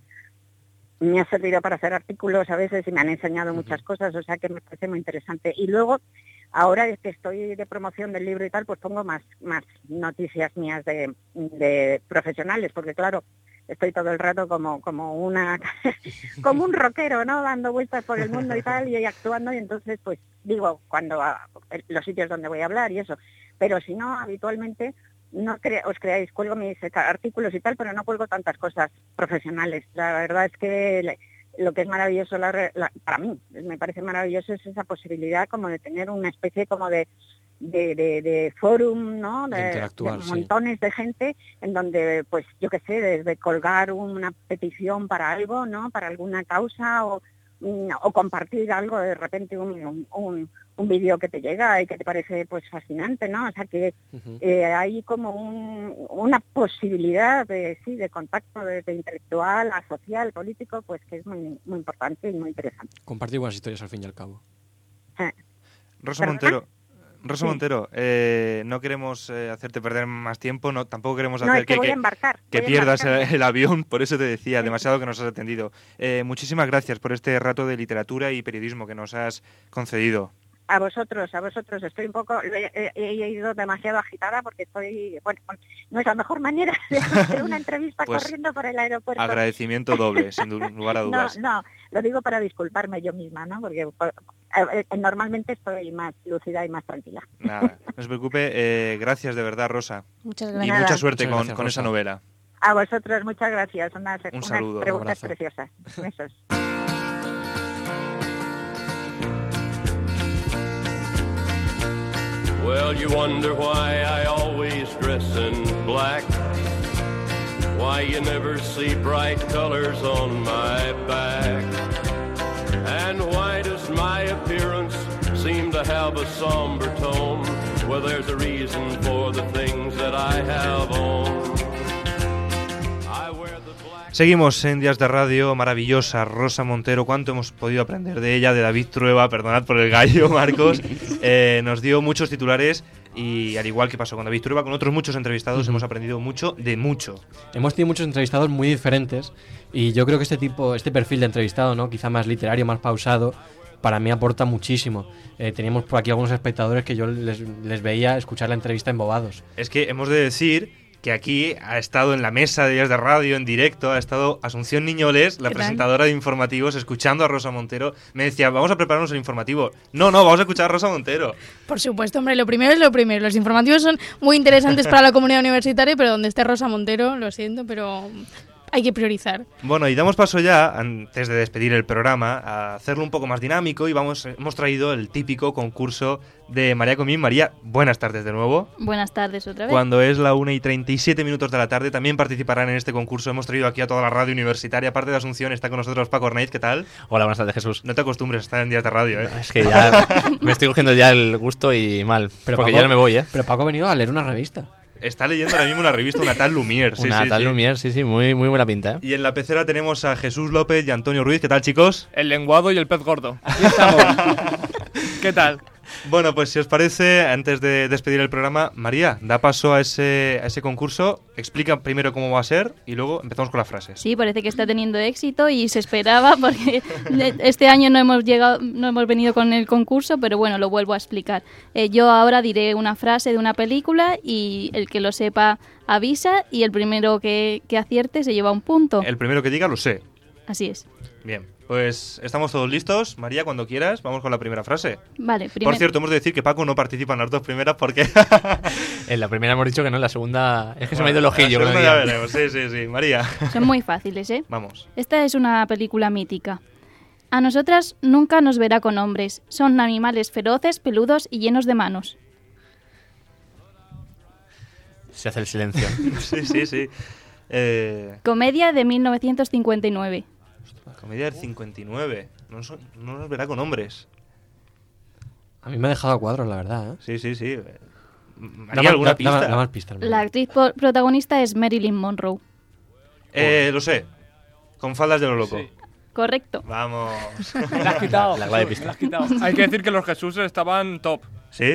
H: Me ha servido para hacer artículos a veces y me han enseñado uh-huh. muchas cosas, o sea que me parece muy interesante. Y luego, ahora es que estoy de promoción del libro y tal, pues pongo más más noticias mías de, de profesionales, porque claro, estoy todo el rato como como una como un rockero, ¿no? Dando vueltas por el mundo y tal, y actuando, y entonces pues digo cuando a, los sitios donde voy a hablar y eso. Pero si no, habitualmente no cre- os creáis, cuelgo mis artículos y tal, pero no cuelgo tantas cosas profesionales. La verdad es que le, lo que es maravilloso la, la, para mí, me parece maravilloso es esa posibilidad como de tener una especie como de de, de, de forum, ¿no? De, de, de montones sí. de gente en donde, pues, yo qué sé, desde colgar una petición para algo, ¿no? Para alguna causa o o compartir algo, de repente un, un, un vídeo que te llega y que te parece pues fascinante, ¿no? O sea que uh-huh. eh, hay como un, una posibilidad de sí de contacto de, de intelectual a social, político, pues que es muy muy importante y muy interesante.
B: Compartir buenas historias al fin y al cabo.
H: Eh.
A: Rosa Montero, Rosa sí. Montero, eh, no queremos eh, hacerte perder más tiempo, no tampoco queremos hacer
H: no, es que,
A: que,
H: voy
A: que,
H: a embarcar,
A: que
H: voy
A: pierdas
H: a
A: el, el avión, por eso te decía, sí. demasiado que nos has atendido. Eh, muchísimas gracias por este rato de literatura y periodismo que nos has concedido.
H: A vosotros, a vosotros. Estoy un poco, he, he, he ido demasiado agitada porque estoy, bueno, no es la mejor manera de hacer una entrevista pues, corriendo por el aeropuerto.
A: Agradecimiento doble, sin lugar a dudas.
H: No, no, lo digo para disculparme yo misma, ¿no? Porque eh, normalmente estoy más lúcida y más tranquila.
A: Nada, no se preocupe. Eh, gracias de verdad, Rosa.
I: Muchas gracias.
A: Y mucha suerte
B: muchas
A: con,
B: gracias,
A: con esa novela.
H: A vosotros, muchas gracias. Unas,
A: un
H: unas
A: saludo,
H: preguntas
A: un
H: preciosas. Besos.
J: Well, you wonder why I always dress in black. Why you never see bright colors on my back. And why does my appearance seem to have a somber tone? Well, there's a reason for the things that I have on.
A: Seguimos en Días de Radio, maravillosa Rosa Montero. ¿Cuánto hemos podido aprender de ella, de David Trueba? Perdonad por el gallo, Marcos. Eh, nos dio muchos titulares y, al igual que pasó con David Trueba, con otros muchos entrevistados, uh-huh. hemos aprendido mucho de mucho.
B: Hemos tenido muchos entrevistados muy diferentes y yo creo que este tipo, este perfil de entrevistado, ¿no? Quizá más literario, más pausado, para mí aporta muchísimo. Eh, teníamos por aquí algunos espectadores que yo les, les veía escuchar la entrevista embobados.
A: Es que hemos de decir que aquí ha estado en la mesa de Días de Radio, en directo, ha estado Asunción Niñoles, la presentadora de informativos, escuchando a Rosa Montero. Me decía, vamos a prepararnos el informativo. No, no, vamos a escuchar a Rosa Montero.
K: Por supuesto, hombre, lo primero es lo primero. Los informativos son muy interesantes para la comunidad universitaria, pero donde esté Rosa Montero, lo siento, pero hay que priorizar.
A: Bueno, y damos paso ya, antes de despedir el programa, a hacerlo un poco más dinámico y vamos, hemos traído el típico concurso de María Comín. María, buenas tardes de nuevo.
C: Buenas tardes otra vez.
A: Cuando es la una y treinta y siete minutos de la tarde, también participarán en este concurso. Hemos traído aquí a toda la radio universitaria. Aparte de Asunción, está con nosotros Paco Ornaiz. ¿Qué tal?
L: Hola, buenas tardes, Jesús.
A: No te acostumbres a estar en Días de Radio, ¿eh?
L: Es que ya me estoy cogiendo ya el gusto y mal, pero porque Paco, ya no me voy, ¿eh?
B: Pero Paco ha venido a leer una revista.
A: Está leyendo ahora mismo una revista, una tal Lumière. Sí,
L: una
A: sí,
L: tal
A: sí.
L: Lumière, sí, sí, muy, muy buena pinta, ¿eh?
A: Y en la pecera tenemos a Jesús López y Antonio Ruiz. ¿Qué tal, chicos?
D: El lenguado y el pez gordo. Aquí estamos. ¿Qué tal?
A: Bueno, pues si os parece, antes de despedir el programa, María, da paso a ese, a ese concurso, explica primero cómo va a ser y luego empezamos con las frases.
C: Sí, parece que está teniendo éxito y se esperaba porque este año no hemos llegado, no hemos venido con el concurso, pero bueno, lo vuelvo a explicar. Eh, yo ahora diré una frase de una película y el que lo sepa avisa y el primero que, que acierte se lleva un punto.
A: El primero que diga lo sé.
C: Así es.
A: Bien, pues estamos todos listos. María, cuando quieras, vamos con la primera frase.
C: Vale, primero.
A: Por cierto, hemos de decir que Paco no participa en las dos primeras porque...
L: En la primera hemos dicho que no, en la segunda... Es que bueno, se me ha ido el ojillo.
A: En la segunda ya veremos, sí, sí, sí. María.
C: Son muy fáciles, ¿eh?
A: Vamos.
C: Esta es una película mítica. A nosotras nunca nos verá con hombres. Son animales feroces, peludos y llenos de manos.
L: Se hace el silencio.
A: Sí, sí, sí. Eh...
C: Comedia de mil novecientos cincuenta y nueve.
A: Ostras, comedia del cincuenta y nueve. No, so, no nos verá con hombres.
B: A mí me ha dejado a cuadros, la verdad, ¿eh?
A: Sí, sí, sí. ¿Hay alguna
B: da,
A: pista?
B: Da, da más pista?
C: La actriz protagonista es Marilyn Monroe.
A: Eh, lo sé. Con faldas de lo loco.
C: Sí. Correcto.
A: Vamos.
D: La has quitado.
L: La clave de pista.
D: La has quitado. Hay que decir que los Jesuses estaban top.
A: ¿Sí?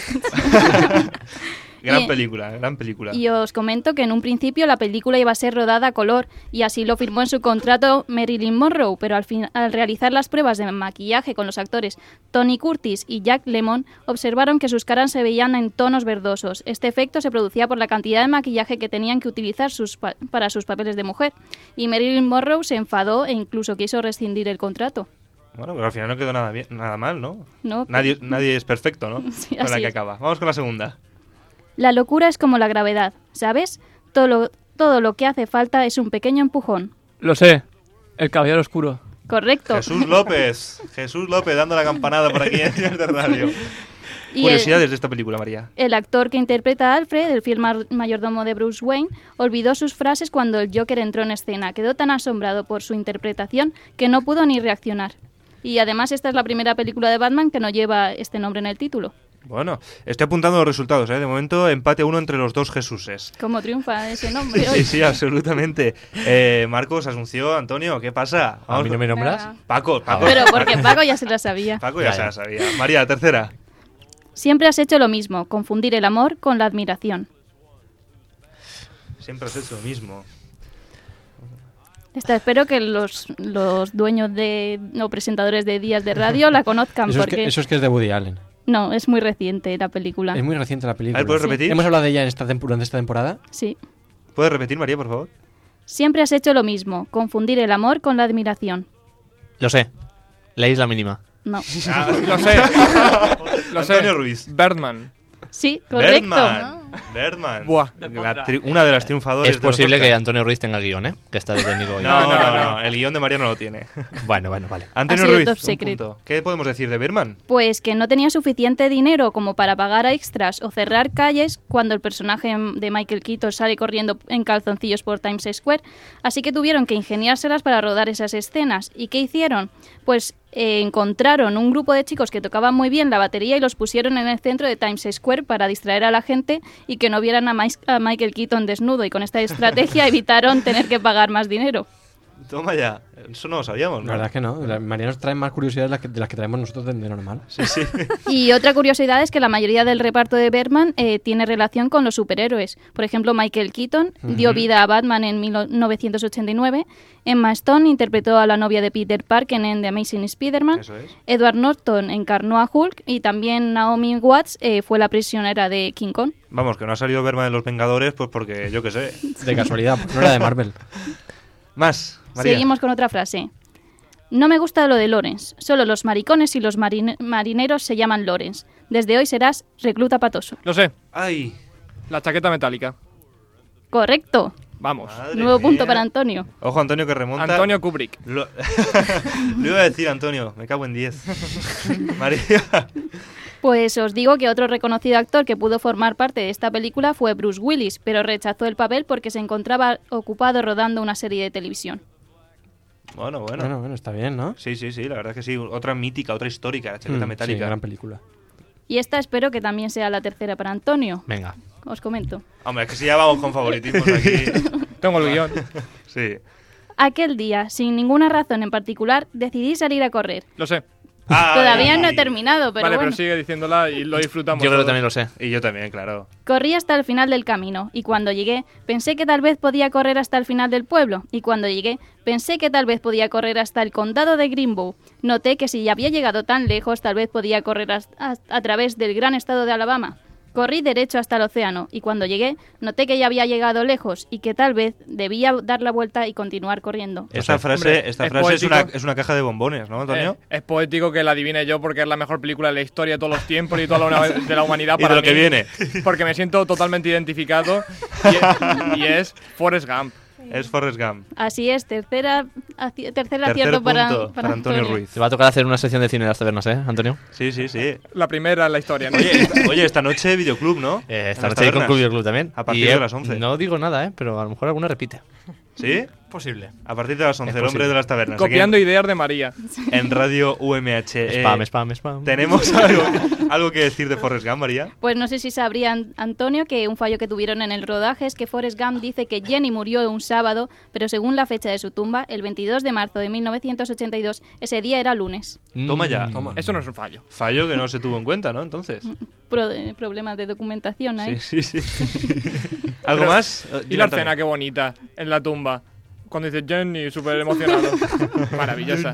A: Gran
C: y,
A: película, gran película.
C: Y os comento que en un principio la película iba a ser rodada a color y así lo firmó en su contrato Marilyn Monroe, pero al, fin, al realizar las pruebas de maquillaje con los actores Tony Curtis y Jack Lemmon, observaron que sus caras se veían en tonos verdosos. Este efecto se producía por la cantidad de maquillaje que tenían que utilizar sus pa- para sus papeles de mujer. Y Marilyn Monroe se enfadó e incluso quiso rescindir el contrato.
A: Bueno, pero al final no quedó nada, bien, nada mal, ¿no?
C: No.
A: Nadie, nadie es perfecto, ¿no?
C: Sí,
A: con la que
C: es.
A: acaba. Vamos con la segunda.
C: La locura es como la gravedad, ¿sabes? Todo lo, todo lo que hace falta es un pequeño empujón.
G: Lo sé, el caballero oscuro.
C: Correcto.
A: Jesús López, Jesús López dando la campanada por aquí en Días de Radio.
C: Y
A: Curiosidades
C: el,
A: de esta película, María.
C: El actor que interpreta a Alfred, el fiel mayordomo de Bruce Wayne, olvidó sus frases cuando el Joker entró en escena. Quedó tan asombrado por su interpretación que no pudo ni reaccionar. Y además esta es la primera película de Batman que no lleva este nombre en el título.
A: Bueno, estoy apuntando los resultados, ¿eh? De momento empate uno entre los dos Jesuses.
C: ¿Cómo triunfa ese nombre hoy?
A: Sí, sí, absolutamente. Eh, Marcos, Asunción, Antonio, ¿qué pasa?
L: Vamos, ¿a mí no me nombras?
A: Paco, Paco.
C: Pero porque Paco ya se la sabía.
A: Paco ya, ya se la sabía. María, tercera.
C: Siempre has hecho lo mismo, confundir el amor con la admiración.
A: Siempre has hecho lo mismo.
C: Esta, espero que los, los dueños de o presentadores de Días de Radio la conozcan.
B: Eso,
C: porque...
B: es que, eso es que es de Woody Allen.
C: No, es muy reciente la película.
B: Es muy reciente la película.
A: A ver, ¿puedes repetir?
B: Sí. ¿Hemos hablado de ella en esta durante esta temporada?
C: Sí.
A: ¿Puedes repetir, María, por favor?
C: Siempre has hecho lo mismo, confundir el amor con la admiración.
L: Lo sé. La isla mínima.
C: No.
D: Ah, lo sé. Lo sé.
A: Antonio Ruiz.
D: Birdman.
C: Sí, correcto.
A: Birdman. Birdman.
D: Buah.
A: La tri- una de las triunfadoras.
L: Es posible que Antonio Ruiz tenga guión, ¿eh? Que está de técnico hoy.
A: No, no, no, no, el guión de María no lo tiene.
L: Bueno, bueno, vale.
A: Antonio
C: Ha sido
A: Ruiz,
C: top
A: un
C: secret.
A: punto. ¿Qué podemos decir de Birdman?
C: Pues que no tenía suficiente dinero como para pagar a extras o cerrar calles cuando el personaje de Michael Keaton sale corriendo en calzoncillos por Times Square, así que tuvieron que ingeniárselas para rodar esas escenas. ¿Y qué hicieron? Pues eh, encontraron un grupo de chicos que tocaban muy bien la batería y los pusieron en el centro de Times Square para distraer a la gente y que no vieran a, Ma- a Michael Keaton desnudo, y con esta estrategia evitaron tener que pagar más dinero.
A: Toma ya, eso no lo sabíamos, ¿no?
B: La verdad es que no. La- María nos trae más curiosidades de las que, de las que traemos nosotros de, de normal.
A: Sí, sí.
C: Y otra curiosidad es que la mayoría del reparto de Birdman eh, tiene relación con los superhéroes. Por ejemplo, Michael Keaton dio
A: Ujú.
C: vida a Batman en mil novecientos ochenta y nueve. Emma Stone interpretó a la novia de Peter Parker en The Amazing Spider-Man.
A: Eso es.
C: Edward Norton encarnó a Hulk y también Naomi Watts eh, fue la prisionera de King Kong.
A: Vamos, que no ha salido Birdman de los Vengadores, pues porque yo qué sé.
B: De casualidad, porque no era de Marvel.
A: Más, María.
C: Seguimos con otra frase. No me gusta lo de Lawrence. Solo los maricones y los marine- marineros se llaman Lawrence. Desde hoy serás recluta patoso.
D: Lo sé.
A: Ay.
D: La chaqueta metálica.
C: Correcto.
D: Vamos.
A: Madre
C: Nuevo punto
A: mía.
C: para Antonio.
A: Ojo, Antonio, que remonta.
D: Antonio Kubrick.
A: Lo... Lo iba a decir, Antonio. Me cago en diez. María.
C: Pues os digo que otro reconocido actor que pudo formar parte de esta película fue Bruce Willis, pero rechazó el papel porque se encontraba ocupado rodando una serie de televisión.
A: Bueno, bueno.
B: Bueno, bueno, está bien, ¿no?
A: Sí, sí, sí, la verdad es que sí. Otra mítica, otra histórica, la chaqueta
B: Mm,
A: metálica.
B: Sí, gran película.
C: Y esta espero que también sea la tercera para Antonio.
L: Venga.
C: Os comento.
A: Hombre, es que si ya vamos con favoritismos aquí.
D: Tengo el guión.
A: Sí.
C: Aquel día, sin ninguna razón en particular, decidí salir a correr.
D: Lo sé.
A: Ay.
C: Todavía no he terminado, pero
D: vale,
C: bueno.
D: pero sigue diciéndola y lo disfrutamos.
L: Yo creo que
D: todos.
L: también lo sé.
A: Y yo también, claro.
C: Corrí hasta el final del camino, y cuando llegué, pensé que tal vez podía correr hasta el final del pueblo, y cuando llegué, pensé que tal vez podía correr hasta el condado de Greenbow. Noté que si ya había llegado tan lejos, tal vez podía correr a, a, a través del gran estado de Alabama. Corrí derecho hasta el océano, y cuando llegué, noté que ya había llegado lejos, y que tal vez debía dar la vuelta y continuar corriendo.
A: Esta frase,
D: Hombre,
A: esta
D: es
A: frase es, una,
D: poético.
A: es una caja de bombones, ¿no, Antonio?
D: Eh, es poético que la adivine yo porque es la mejor película de la historia de todos los tiempos y toda la, de la humanidad
A: Y de
D: para
A: lo que
D: mí,
A: viene.
D: Porque me siento totalmente identificado y es, y es Forrest Gump.
A: Es Forrest Gump.
C: Así es, tercera, aci- tercer
A: Tercer
C: acierto para,
A: punto
C: para
A: para Antonio Ruiz.
L: Te va a tocar hacer una sección de cine de las tabernas, ¿eh, Antonio?
A: Sí, sí, sí.
D: La primera en la historia, ¿no?
A: Oye, esta, oye, esta noche videoclub, ¿no?
L: Eh, esta
A: En las
L: noche hay con
A: tabernas.
L: Club Videoclub también.
A: A partir
L: Y,
A: de
L: eh,
A: las once.
L: No digo nada, ¿eh? Pero a lo mejor alguna repite.
A: ¿Sí?
L: Posible.
A: A partir de las once,
L: Es
A: el hombre
L: posible.
A: de las tabernas.
D: Copiando
A: aquí
D: ideas de María.
A: en, en Radio U M H.
L: Spam,
A: Eh,
L: spam, spam.
A: ¿Tenemos algo, algo que decir de Forrest Gump, María?
C: Pues no sé si sabrían, Antonio, que un fallo que tuvieron en el rodaje es que Forrest Gump dice que Jenny murió un sábado, pero según la fecha de su tumba, el veintidós de marzo de mil novecientos ochenta y dos, ese día era lunes.
A: Toma ya.
B: Toma.
D: Eso no es un fallo.
A: Fallo que no se tuvo en cuenta, ¿no? Entonces.
C: Pro- eh, problemas de documentación ahí.
A: Sí, sí, sí. ¿Algo
D: Pero-
A: más? Eh,
D: Y
A: dile,
D: la
A: Antonio.
D: escena, qué bonita, en la tumba. Cuando dice Jenny, súper emocionado. Maravillosa.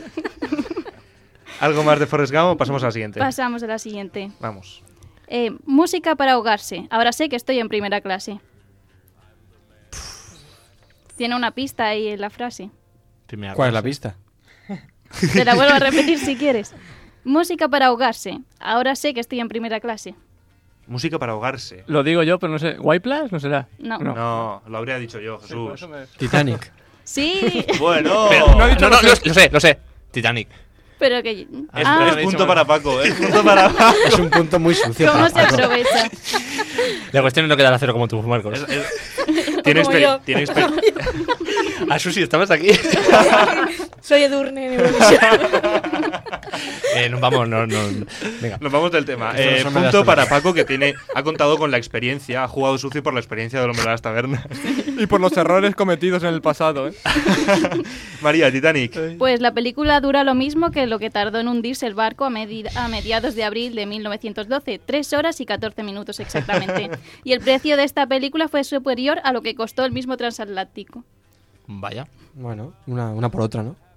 A: ¿Algo más de Forrest Gump o pasamos a la siguiente?
C: Pasamos a la siguiente.
A: Vamos.
C: Eh, música para ahogarse. Ahora sé que estoy en primera clase. Tiene una pista ahí en la frase.
L: Primera
B: ¿Cuál es la
L: clase.
B: pista?
C: Te la vuelvo a repetir si quieres. Música para ahogarse. Ahora sé que estoy en primera clase.
A: Música para ahogarse.
M: Lo digo yo, pero no sé. ¿White Plus? ¿No será?
C: No.
A: No, lo habría dicho yo, Jesús.
B: Titanic.
C: Sí,
A: Bueno.
L: Pero, no, no, no, lo, lo sé, lo sé. Titanic.
C: pero que...
A: Es,
C: Ah,
A: es punto para Paco, es punto para Paco.
B: Es un punto muy sucio.
C: ¿cómo
B: para
C: se
B: Paco.
C: aprovecha?
L: La cuestión es no quedar a cero como tú, Marcos.
A: Es- es- tiene
C: Como
A: exper-
C: yo.
A: tiene exper-
L: Ah, Susi, ¿estabas aquí?
K: Soy Edurne en Eurovisión.
L: eh, nos vamos, no, no. no. Venga.
A: Nos vamos del tema.
B: Esto no
A: Eh,
B: son de las
A: punto para
B: tabernas.
A: Paco, que tiene ha contado con la experiencia, ha jugado sucio por la experiencia del hombre de las tabernas.
D: Y por los errores cometidos en el pasado, ¿eh?
A: María, Titanic.
C: Pues la película dura lo mismo que lo que tardó en hundirse el barco a, medi- a mediados de abril de mil novecientos doce, tres horas y catorce minutos exactamente. Y el precio de esta película fue superior a lo que costó el mismo transatlántico.
L: Vaya.
B: Bueno, una, una por otra, ¿no?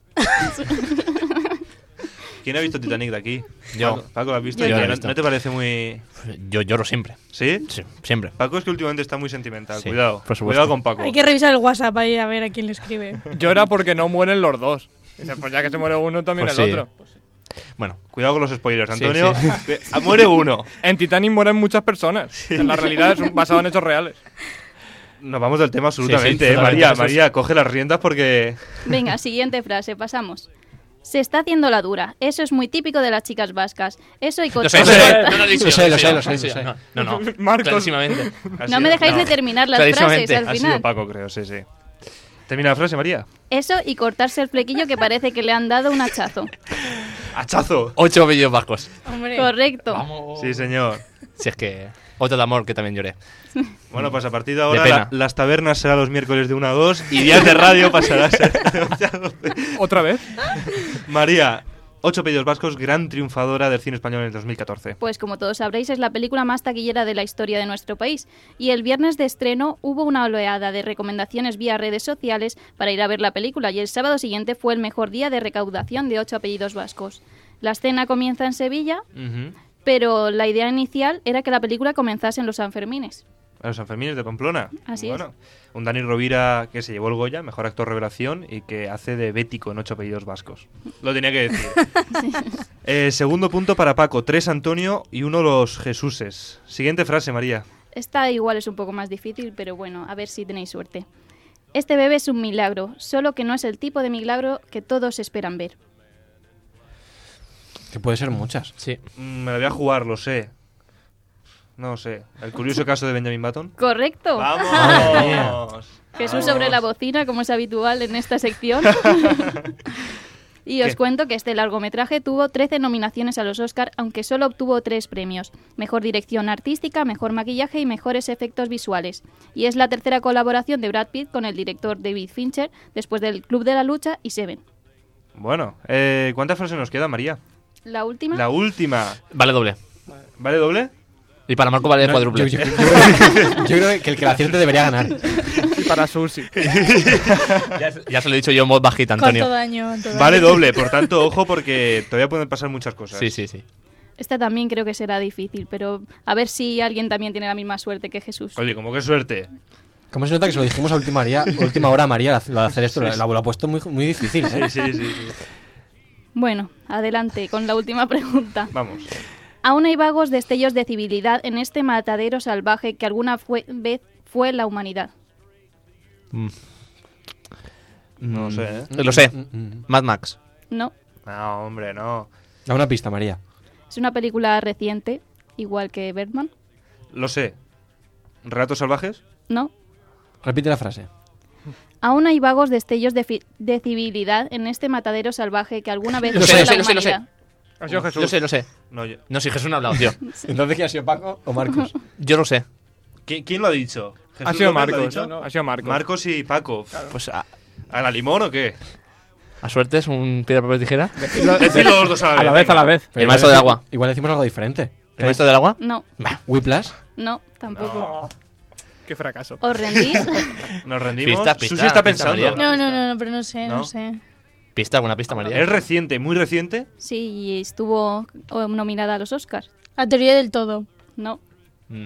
A: ¿Quién ha visto Titanic de aquí?
L: Yo.
A: Paco, Paco, ¿lo has visto?
L: Yo
A: ¿Y
L: lo he
A: qué? ¿No,
L: visto.
A: ¿No te parece muy...?
L: Yo lloro siempre.
A: ¿Sí?
L: Sí, siempre.
A: Paco es que últimamente está muy sentimental.
L: Sí,
A: Cuidado.
L: por supuesto.
A: Cuidado con Paco.
K: Hay que revisar el WhatsApp ahí a ver a quién le escribe.
D: Llora porque no mueren los dos. Dice, pues ya que se muere uno, también
L: Pues
D: el
L: sí.
D: otro.
L: Bueno,
A: cuidado con los spoilers, Antonio.
L: Sí, sí.
A: Muere uno.
D: En Titanic mueren muchas personas. Sí. En la realidad es basado en hechos reales.
A: Nos vamos del tema absolutamente,
L: sí, sí,
A: ¿eh? María,
L: es...
A: María, coge las riendas porque...
C: Venga, siguiente frase, pasamos. Se está haciendo la dura. Eso es muy típico de las chicas vascas. Eso y...
L: Lo sé, lo sé, no lo he dicho. Lo sé, lo sé, lo sé, lo sé. No, no,
D: Marcos.
L: Clarísimamente.
C: No me dejáis no. de terminar las frases al
A: ha
C: final.
A: Ha sido Paco, creo, sí, sí. Termina la frase, María.
C: Eso y cortarse el flequillo que parece que le han dado un hachazo.
A: ¡Hachazo!
L: Ocho bellos vascos.
C: Hombre. Correcto.
L: Vamos.
A: Sí, señor.
L: Si es que... Otro de amor que también lloré.
A: Bueno, pues a partir de ahora de la, las tabernas serán los miércoles de una a dos y días de radio pasará a ser...
D: ¿Otra vez?
A: María, Ocho apellidos vascos, gran triunfadora del cine español en el dos mil catorce.
C: Pues como todos sabréis, es la película más taquillera de la historia de nuestro país. Y el viernes de estreno hubo una oleada de recomendaciones vía redes sociales para ir a ver la película y el sábado siguiente fue el mejor día de recaudación de Ocho apellidos vascos. La escena comienza en Sevilla, uh-huh. pero la idea inicial era que la película comenzase en los Sanfermines.
A: A los Sanfermines de Pamplona.
C: Así
A: bueno,
C: es.
A: Un Dani Rovira que se llevó el Goya, mejor actor revelación, y que hace de bético en Ocho apellidos vascos. Lo tenía que decir. Sí. eh, segundo punto para Paco, tres Antonio y uno los Jesuses. Siguiente frase, María.
C: Esta igual es un poco más difícil, pero bueno, a ver si tenéis suerte. Este bebé es un milagro, solo que no es el tipo de milagro que todos esperan ver.
B: Que puede ser muchas.
L: Sí.
A: Mm, me la voy a jugar, lo sé. No sé. El curioso caso de Benjamin Button.
C: ¡Correcto!
A: ¡Vamos!
C: Jesús
A: ¡Vamos!
C: Sobre la bocina, como es habitual en esta sección. Y os
A: ¿Qué?
C: cuento que este largometraje tuvo trece nominaciones a los Oscar, aunque solo obtuvo tres premios. Mejor dirección artística, mejor maquillaje y mejores efectos visuales. Y es la tercera colaboración de Brad Pitt con el director David Fincher, después del Club de la Lucha y Seven.
A: Bueno, eh, ¿cuántas frases nos quedan, María?
C: ¿La última?
A: La última.
L: Vale doble.
A: ¿Vale doble?
L: Y para Marco vale
B: No,
L: cuádruple.
B: Yo, yo- yo creo, yo creo que el que la acierte debería ganar.
D: Y para Susi.
L: ya, ya se lo he dicho yo en voz bajita, Antonio.
K: Con todo año, todo
A: Vale
K: año.
A: doble, por tanto, ojo, porque todavía pueden pasar muchas cosas.
L: Sí, sí, sí.
C: Esta también creo que será difícil, pero a ver si alguien también tiene la misma suerte que Jesús.
A: Oye, como qué suerte.
B: ¿Cómo se nota que se lo dijimos a última, María, última hora a María lo de hacer esto? La, la lo ha puesto muy, muy difícil, ¿eh?
A: Sí, sí, sí, sí.
C: Bueno, adelante con la última pregunta.
A: Vamos.
C: Aún hay vagos destellos de civilidad en este matadero salvaje que alguna fue- vez fue la humanidad.
L: Mm.
A: No sé, ¿eh?
L: Lo sé. Mad Max.
C: No,
A: No, hombre, no.
B: Da una pista, María.
C: es una película reciente, igual que Birdman.
A: Lo sé. ¿Relatos salvajes?
C: No.
B: Repite la frase.
C: Aún hay vagos destellos de, fi- de civilidad en este matadero salvaje que alguna vez
L: Lo
C: fue
L: sé, lo
C: la
L: sé, lo sé, lo sé.
C: humanidad.
D: Ha sido Jesús.
L: Lo sé, lo sé.
A: No, yo,
L: No, si Jesús no ha hablado, tío.
B: Entonces, ¿quién ha sido, Paco o Marcos?
L: Yo lo sé.
A: ¿Qui- ¿Quién lo ha dicho?
D: Ha
A: ¿Jesús
D: sido
A: López lo ha
D: Marcos.
A: dicho?
D: No, no, ha sido Marcos.
A: Marcos y Paco.
L: Pues a,
A: ¿A la limón o qué?
L: a suerte es un piedra, papel, tijera.
A: Decirlo los dos a la vez.
D: A la vez, a la
A: venga.
D: vez.
L: El maestro del agua.
B: Igual decimos algo diferente.
L: ¿El maestro del agua?
C: No,
B: Whiplash.
C: no, tampoco.
D: Qué fracaso.
C: ¿Os rendís?
A: Nos rendimos.
L: Pista, pista,
A: Susi está
L: pista,
A: pensando.
L: María.
K: No, no, no, no, pero no sé, no,
A: ¿No?
K: sé.
L: Pista, alguna pista, María.
A: Es reciente, muy reciente.
C: Sí, y estuvo oh, nominada a los Oscars.
K: La teoría del todo.
C: No.
L: Mm.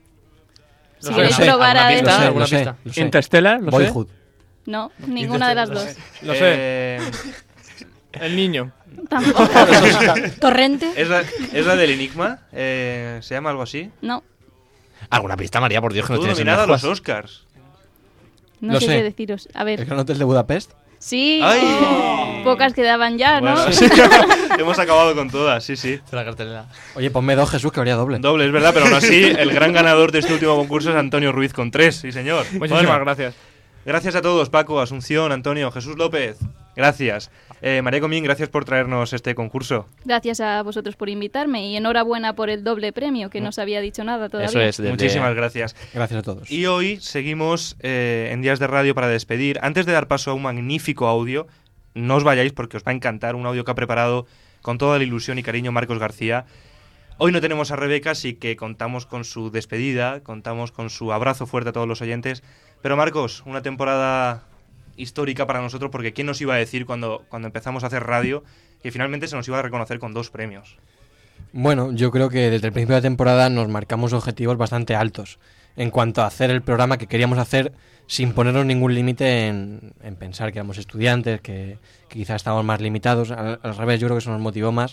C: Si
L: No
C: queréis
L: sé,
C: probar a
L: ¿alguna
C: ver...
L: pista?
B: Lo sé,
L: ¿Alguna
B: lo sé,
L: pista?
B: lo sé.
D: Interstellar, lo sé.
B: Boyhood.
C: No, ninguna de las dos.
D: Lo sé.
A: Eh,
D: El niño.
C: Tampoco.
K: Torrente.
A: ¿es, la, ¿Es la del Enigma? Eh, ¿Se llama algo así?
C: No,
L: ¿Alguna pista, María? Por Dios, que no
A: Estuvo
L: tienes
A: nominada a los
L: ojos.
A: Oscars.
C: no
B: Lo
C: sé,
B: sé.
C: qué deciros. A
B: ¿El
C: ver,
B: Gran Hotel de Budapest?
C: sí,
A: ¡Ay!
C: pocas quedaban ya, ¿no?
A: Bueno, sí. Hemos acabado con todas, sí, sí.
L: De la cartelera.
B: Oye, ponme dos, Jesús, que habría doble.
A: Doble, es verdad, pero aún así, el gran ganador de este último concurso es Antonio Ruiz con tres, sí señor.
D: Muchísimas
A: Bueno,
D: gracias.
A: gracias a todos, Paco, Asunción, Antonio, Jesús López. Gracias. Eh, María Comín, gracias por traernos este concurso.
C: Gracias a vosotros por invitarme y enhorabuena por el doble premio, que no os había dicho nada todavía.
L: Eso es. desde-
A: Muchísimas gracias.
B: Gracias a todos.
A: Y hoy seguimos eh, en Días de Radio para despedir. Antes de dar paso a un magnífico audio, no os vayáis porque os va a encantar, un audio que ha preparado con toda la ilusión y cariño Marcos García. Hoy no tenemos a Rebeca, así que contamos con su despedida, contamos con su abrazo fuerte a todos los oyentes. Pero Marcos, una temporada histórica para nosotros, porque ¿quién nos iba a decir cuando, cuando empezamos a hacer radio que finalmente se nos iba a reconocer con dos premios?
B: Bueno, yo creo que desde el principio de la temporada nos marcamos objetivos bastante altos. en cuanto a hacer el programa que queríamos hacer sin ponernos ningún límite en, en pensar que éramos estudiantes, que, que quizás estábamos más limitados. Al, al revés, yo creo que eso nos motivó más.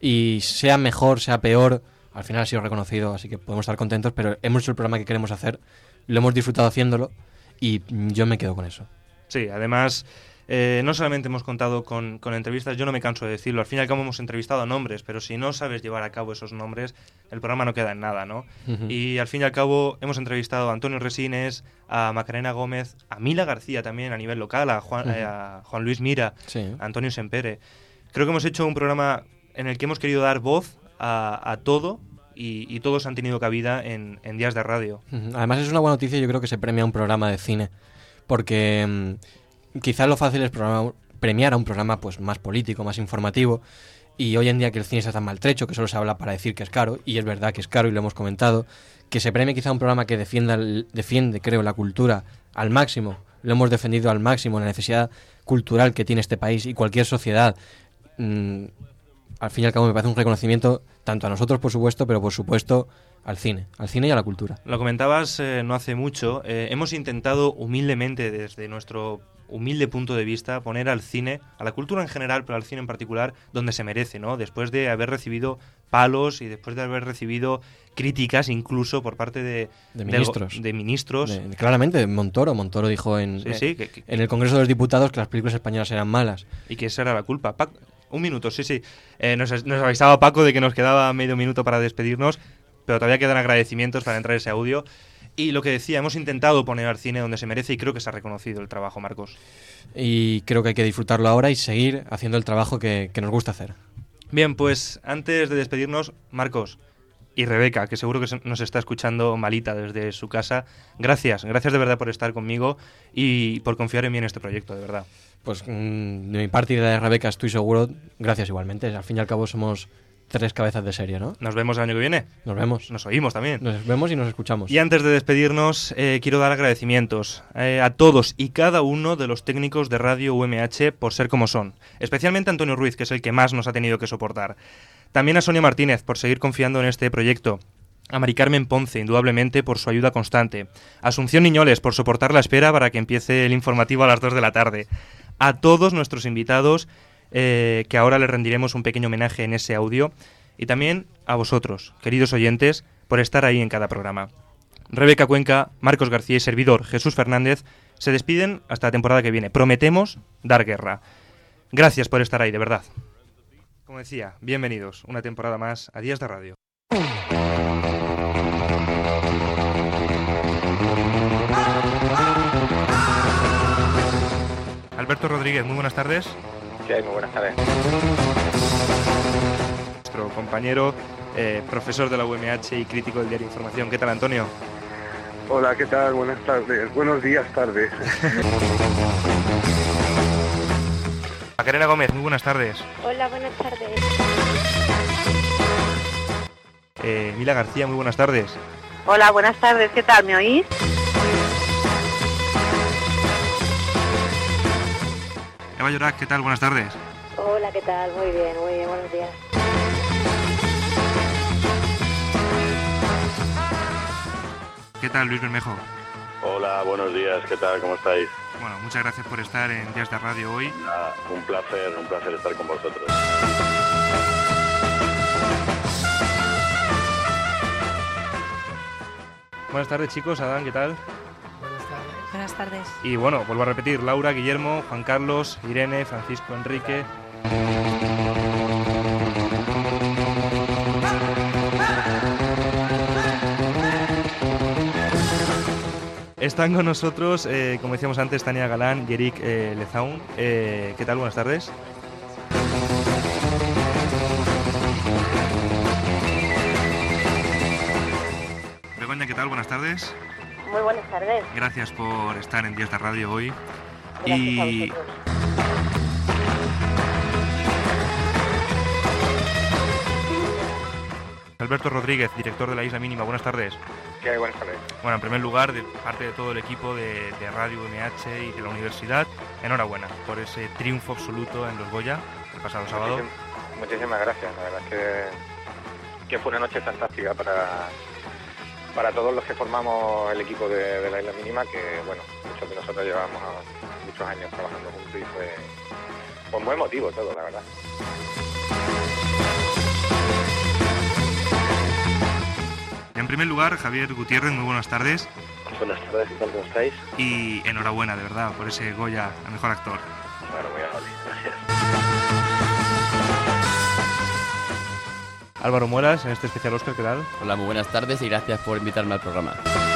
B: Y sea mejor, sea peor, al final ha sido reconocido, así que podemos estar contentos, pero hemos hecho el programa que queremos hacer, lo hemos disfrutado haciéndolo y yo me quedo con eso.
A: Sí, además, eh, no solamente hemos contado con, con entrevistas, yo no me canso de decirlo, al fin y al cabo hemos entrevistado a nombres, pero si no sabes llevar a cabo esos nombres, el programa no queda en nada, ¿no? Uh-huh. Y al fin y al cabo hemos entrevistado a Antonio Resines, a Macarena Gómez, a Mila García también a nivel local, a Juan, uh-huh. eh, a Juan Luis Mira, sí. a Antonio Sempere. Creo que hemos hecho un programa en el que hemos querido dar voz a, a todo y, y todos han tenido cabida en, en Días de Radio.
B: Uh-huh. Además es una buena noticia, yo creo que se premia un programa de cine, porque mmm, quizás lo fácil es programa, premiar a un programa pues más político, más informativo, y hoy en día que el cine está tan maltrecho, que solo se habla para decir que es caro, y es verdad que es caro y lo hemos comentado, que se premie quizá un programa que defienda, el, defiende, creo, la cultura al máximo, lo hemos defendido al máximo, la necesidad cultural que tiene este país y cualquier sociedad. Mmm, al fin y al cabo me parece un reconocimiento tanto a nosotros, por supuesto, pero por supuesto al cine, al cine y a la cultura.
A: Lo comentabas eh, no hace mucho, eh, hemos intentado humildemente, desde nuestro humilde punto de vista, poner al cine, a la cultura en general, pero al cine en particular, donde se merece, ¿no? Después de haber recibido palos y después de haber recibido críticas incluso por parte de,
B: de ministros.
A: De, de ministros.
B: De, claramente, Montoro. Montoro dijo en,
A: sí, sí, que, que,
B: en el Congreso de los Diputados que las películas españolas eran malas.
A: Y que esa era la culpa. Pac, un minuto, sí, sí. Eh, nos, nos avisaba Paco de que nos quedaba medio minuto para despedirnos, pero todavía quedan agradecimientos para entrar ese audio. Y lo que decía, hemos intentado poner al cine donde se merece y creo que se ha reconocido el trabajo, Marcos.
B: Y creo que hay que disfrutarlo ahora y seguir haciendo el trabajo que, que nos gusta hacer.
A: Bien, pues antes de despedirnos, Marcos y Rebeca, que seguro que nos está escuchando malita desde su casa, gracias, gracias de verdad por estar conmigo y por confiar en mí en este proyecto, de verdad.
B: Pues mmm, de mi parte y de la de Rebeca estoy seguro, gracias igualmente. Al fin y al cabo somos tres cabezas de serie, ¿no?
A: Nos vemos el año que viene.
B: Nos vemos.
A: Nos oímos también.
B: Nos vemos y nos escuchamos.
A: Y antes de despedirnos, eh, quiero dar agradecimientos eh, a todos y cada uno de los técnicos de Radio U M H por ser como son. Especialmente a Antonio Ruiz, que es el que más nos ha tenido que soportar. También a Sonia Martínez por seguir confiando en este proyecto. A Mari Carmen Ponce, indudablemente, por su ayuda constante. A Asunción Niñoles, por soportar la espera para que empiece el informativo a las dos de la tarde. A todos nuestros invitados, eh, que ahora les rendiremos un pequeño homenaje en ese audio. Y también a vosotros, queridos oyentes, por estar ahí en cada programa. Rebeca Cuenca, Marcos García y servidor Jesús Fernández se despiden hasta la temporada que viene. Prometemos dar guerra. Gracias por estar ahí, de verdad. Como decía, bienvenidos una temporada más a Días de Radio. Alberto Rodríguez, muy buenas tardes.
N: Sí, muy buenas tardes.
A: Nuestro compañero, eh, profesor de la U M H y crítico del diario Información. ¿Qué tal, Antonio?
N: Hola, ¿qué tal? Buenas tardes. Buenos días, tardes.
A: Macarena Gómez, muy buenas tardes.
O: Hola, buenas tardes.
A: Eh, Mila García, muy buenas tardes.
H: Hola, buenas tardes. ¿Qué tal? ¿Me oís?
A: Eva Llorac, ¿qué tal? Buenas tardes.
O: Hola, ¿qué tal? Muy bien, muy bien, buenos días.
A: ¿Qué tal, Luis Bermejo?
P: Hola, buenos días, ¿qué tal? ¿Cómo estáis?
A: Bueno, muchas gracias por estar en Días de Radio hoy.
P: Ah, un placer, un placer estar con vosotros.
A: Buenas tardes, chicos. Adán, ¿qué tal?
Q: Buenas tardes.
I: Buenas tardes.
A: Y bueno, vuelvo a repetir, Laura, Guillermo, Juan Carlos, Irene, Francisco, Enrique. Están con nosotros, eh, como decíamos antes, Tania Galán y Eric eh, Lezaun. Eh, ¿Qué tal? Buenas tardes. Begoña, ¿qué tal? Buenas tardes.
O: Muy buenas tardes.
A: Gracias por estar en Días de Radio hoy.
O: Gracias
A: y...
O: a vosotros.
A: Alberto Rodríguez, director de La Isla Mínima, buenas tardes.
N: ¿Qué hay? Buenas tardes.
A: Bueno, en primer lugar, de parte de todo el equipo de, de Radio U M H y de la universidad, enhorabuena por ese triunfo absoluto en los Goya el pasado sábado.
N: Muchísimas, muchísimas gracias, la verdad es que, que fue una noche fantástica para,
Q: para todos los que formamos el equipo de, de la Isla Mínima, que bueno, muchos de nosotros llevamos muchos años trabajando juntos y fue, fue muy emotivo todo, la verdad.
A: En primer lugar, Javier Gutiérrez, muy buenas tardes.
P: Buenas tardes, ¿qué tal? ¿Cómo estáis?
A: Y enhorabuena, de verdad, por ese Goya a Mejor Actor.
P: Claro, muy amable, gracias.
A: Álvaro Muelas, en este especial Oscar, ¿qué tal?
R: Hola, muy buenas tardes y gracias por invitarme al programa.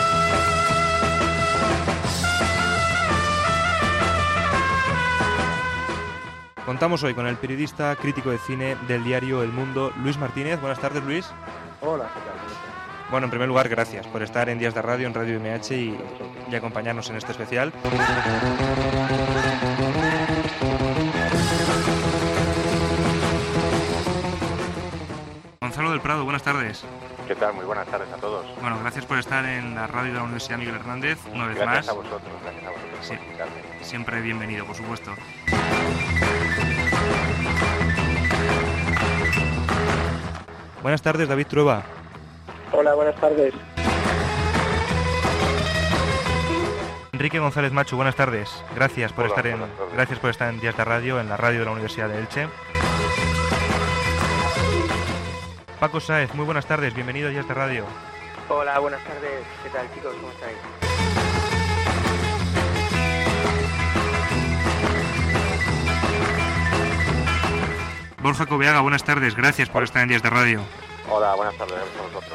A: Contamos hoy con el periodista crítico de cine del diario El Mundo, Luis Martínez. Buenas tardes, Luis.
S: Hola, ¿qué tal?
A: Bueno, en primer lugar, gracias por estar en Días de Radio, en Radio M H y, y acompañarnos en este especial. Gonzalo del Prado, buenas tardes.
Q: ¿Qué tal? Muy buenas tardes a todos.
A: Bueno, gracias por estar en la radio de la Universidad Miguel Hernández, una vez
Q: gracias
A: más.
Q: A vosotros, gracias a vosotros,
A: sí.
Q: por invitarme.
A: Siempre bienvenido, por supuesto. Buenas tardes, David Trueba.
S: Hola, buenas tardes.
A: Enrique González Machu, buenas tardes. Gracias por
Q: Hola,
A: estar en gracias por estar en Días de Radio, en la radio de la Universidad de Elche. Paco Sáez, muy buenas tardes, bienvenido a Días de Radio.
T: Hola, buenas tardes. ¿Qué tal, chicos? ¿Cómo estáis?
A: Borja Coveaga, buenas tardes, gracias por estar en Días de Radio.
Q: Hola, buenas tardes, gracias a vosotros.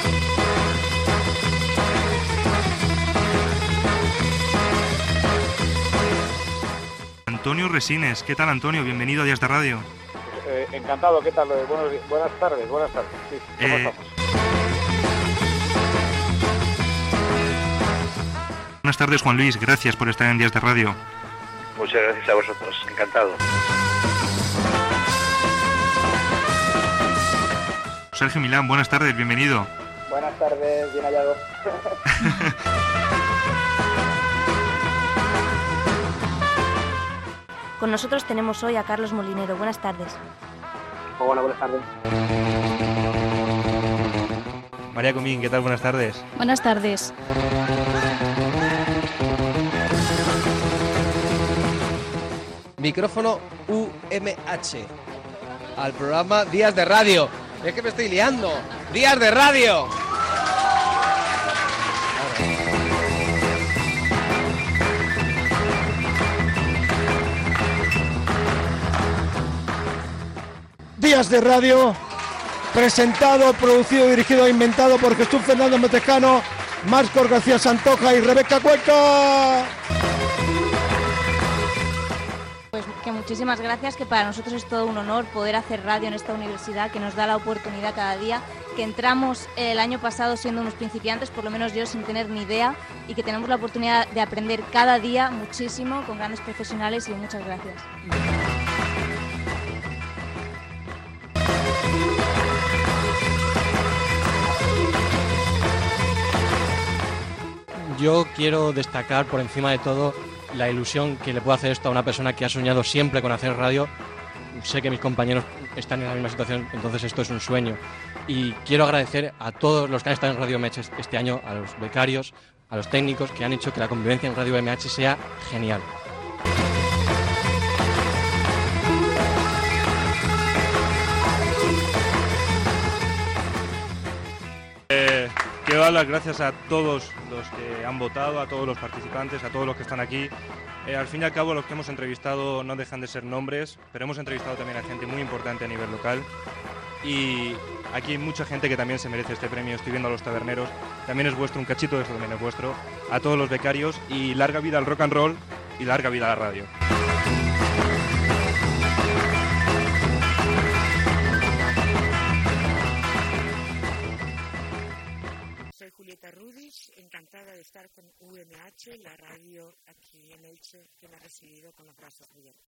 A: Antonio Resines, ¿qué tal, Antonio? Bienvenido a Días de Radio.
S: Eh, encantado, ¿qué tal? Buenos, buenas tardes, buenas tardes. Sí, ¿cómo
A: eh...
S: estamos?
A: Buenas tardes, Juan Luis, gracias por estar en Días de Radio.
P: Muchas gracias a vosotros, encantado.
A: Sergio Milán, buenas tardes, bienvenido.
S: Buenas tardes, bien hallado.
I: Con nosotros tenemos hoy a Carlos Molinero. Buenas tardes.
S: Hola, buenas tardes.
A: María Comín, ¿qué tal? Buenas tardes.
C: Buenas tardes.
U: Micrófono U M H. Al programa Días de Radio. Es que me estoy liando. ¡Días de Radio!
V: Días de Radio, presentado, producido, dirigido e inventado por Jesús Fernando Metejano, Marcos García Santoja y Rebeca Cuenca.
I: Pues que muchísimas gracias, que para nosotros es todo un honor poder hacer radio en esta universidad que nos da la oportunidad cada día, que entramos el año pasado siendo unos principiantes, por lo menos yo sin tener ni idea, y que tenemos la oportunidad de aprender cada día muchísimo con grandes profesionales y muchas gracias.
B: Yo quiero destacar por encima de todo la ilusión que le puede hacer esto a una persona que ha soñado siempre con hacer radio. Sé que mis compañeros están en la misma situación, entonces esto es un sueño. Y quiero agradecer a todos los que han estado en Radio M H este año, a los becarios, a los técnicos que han hecho que la convivencia en Radio M H sea genial.
A: Eh, quiero dar las gracias a todos los que han votado, a todos los participantes, a todos los que están aquí. Eh, al fin y al cabo, los que hemos entrevistado no dejan de ser nombres, pero hemos entrevistado también a gente muy importante a nivel local. Y aquí hay mucha gente que también se merece este premio. Estoy viendo a los taberneros, también es vuestro, un cachito de esto también es vuestro. A todos los becarios, y larga vida al rock and roll y larga vida a la radio.
W: Soy Julieta Rudis, encantada de estar con U M H, la radio aquí en Elche, que me ha recibido con los brazos abiertos.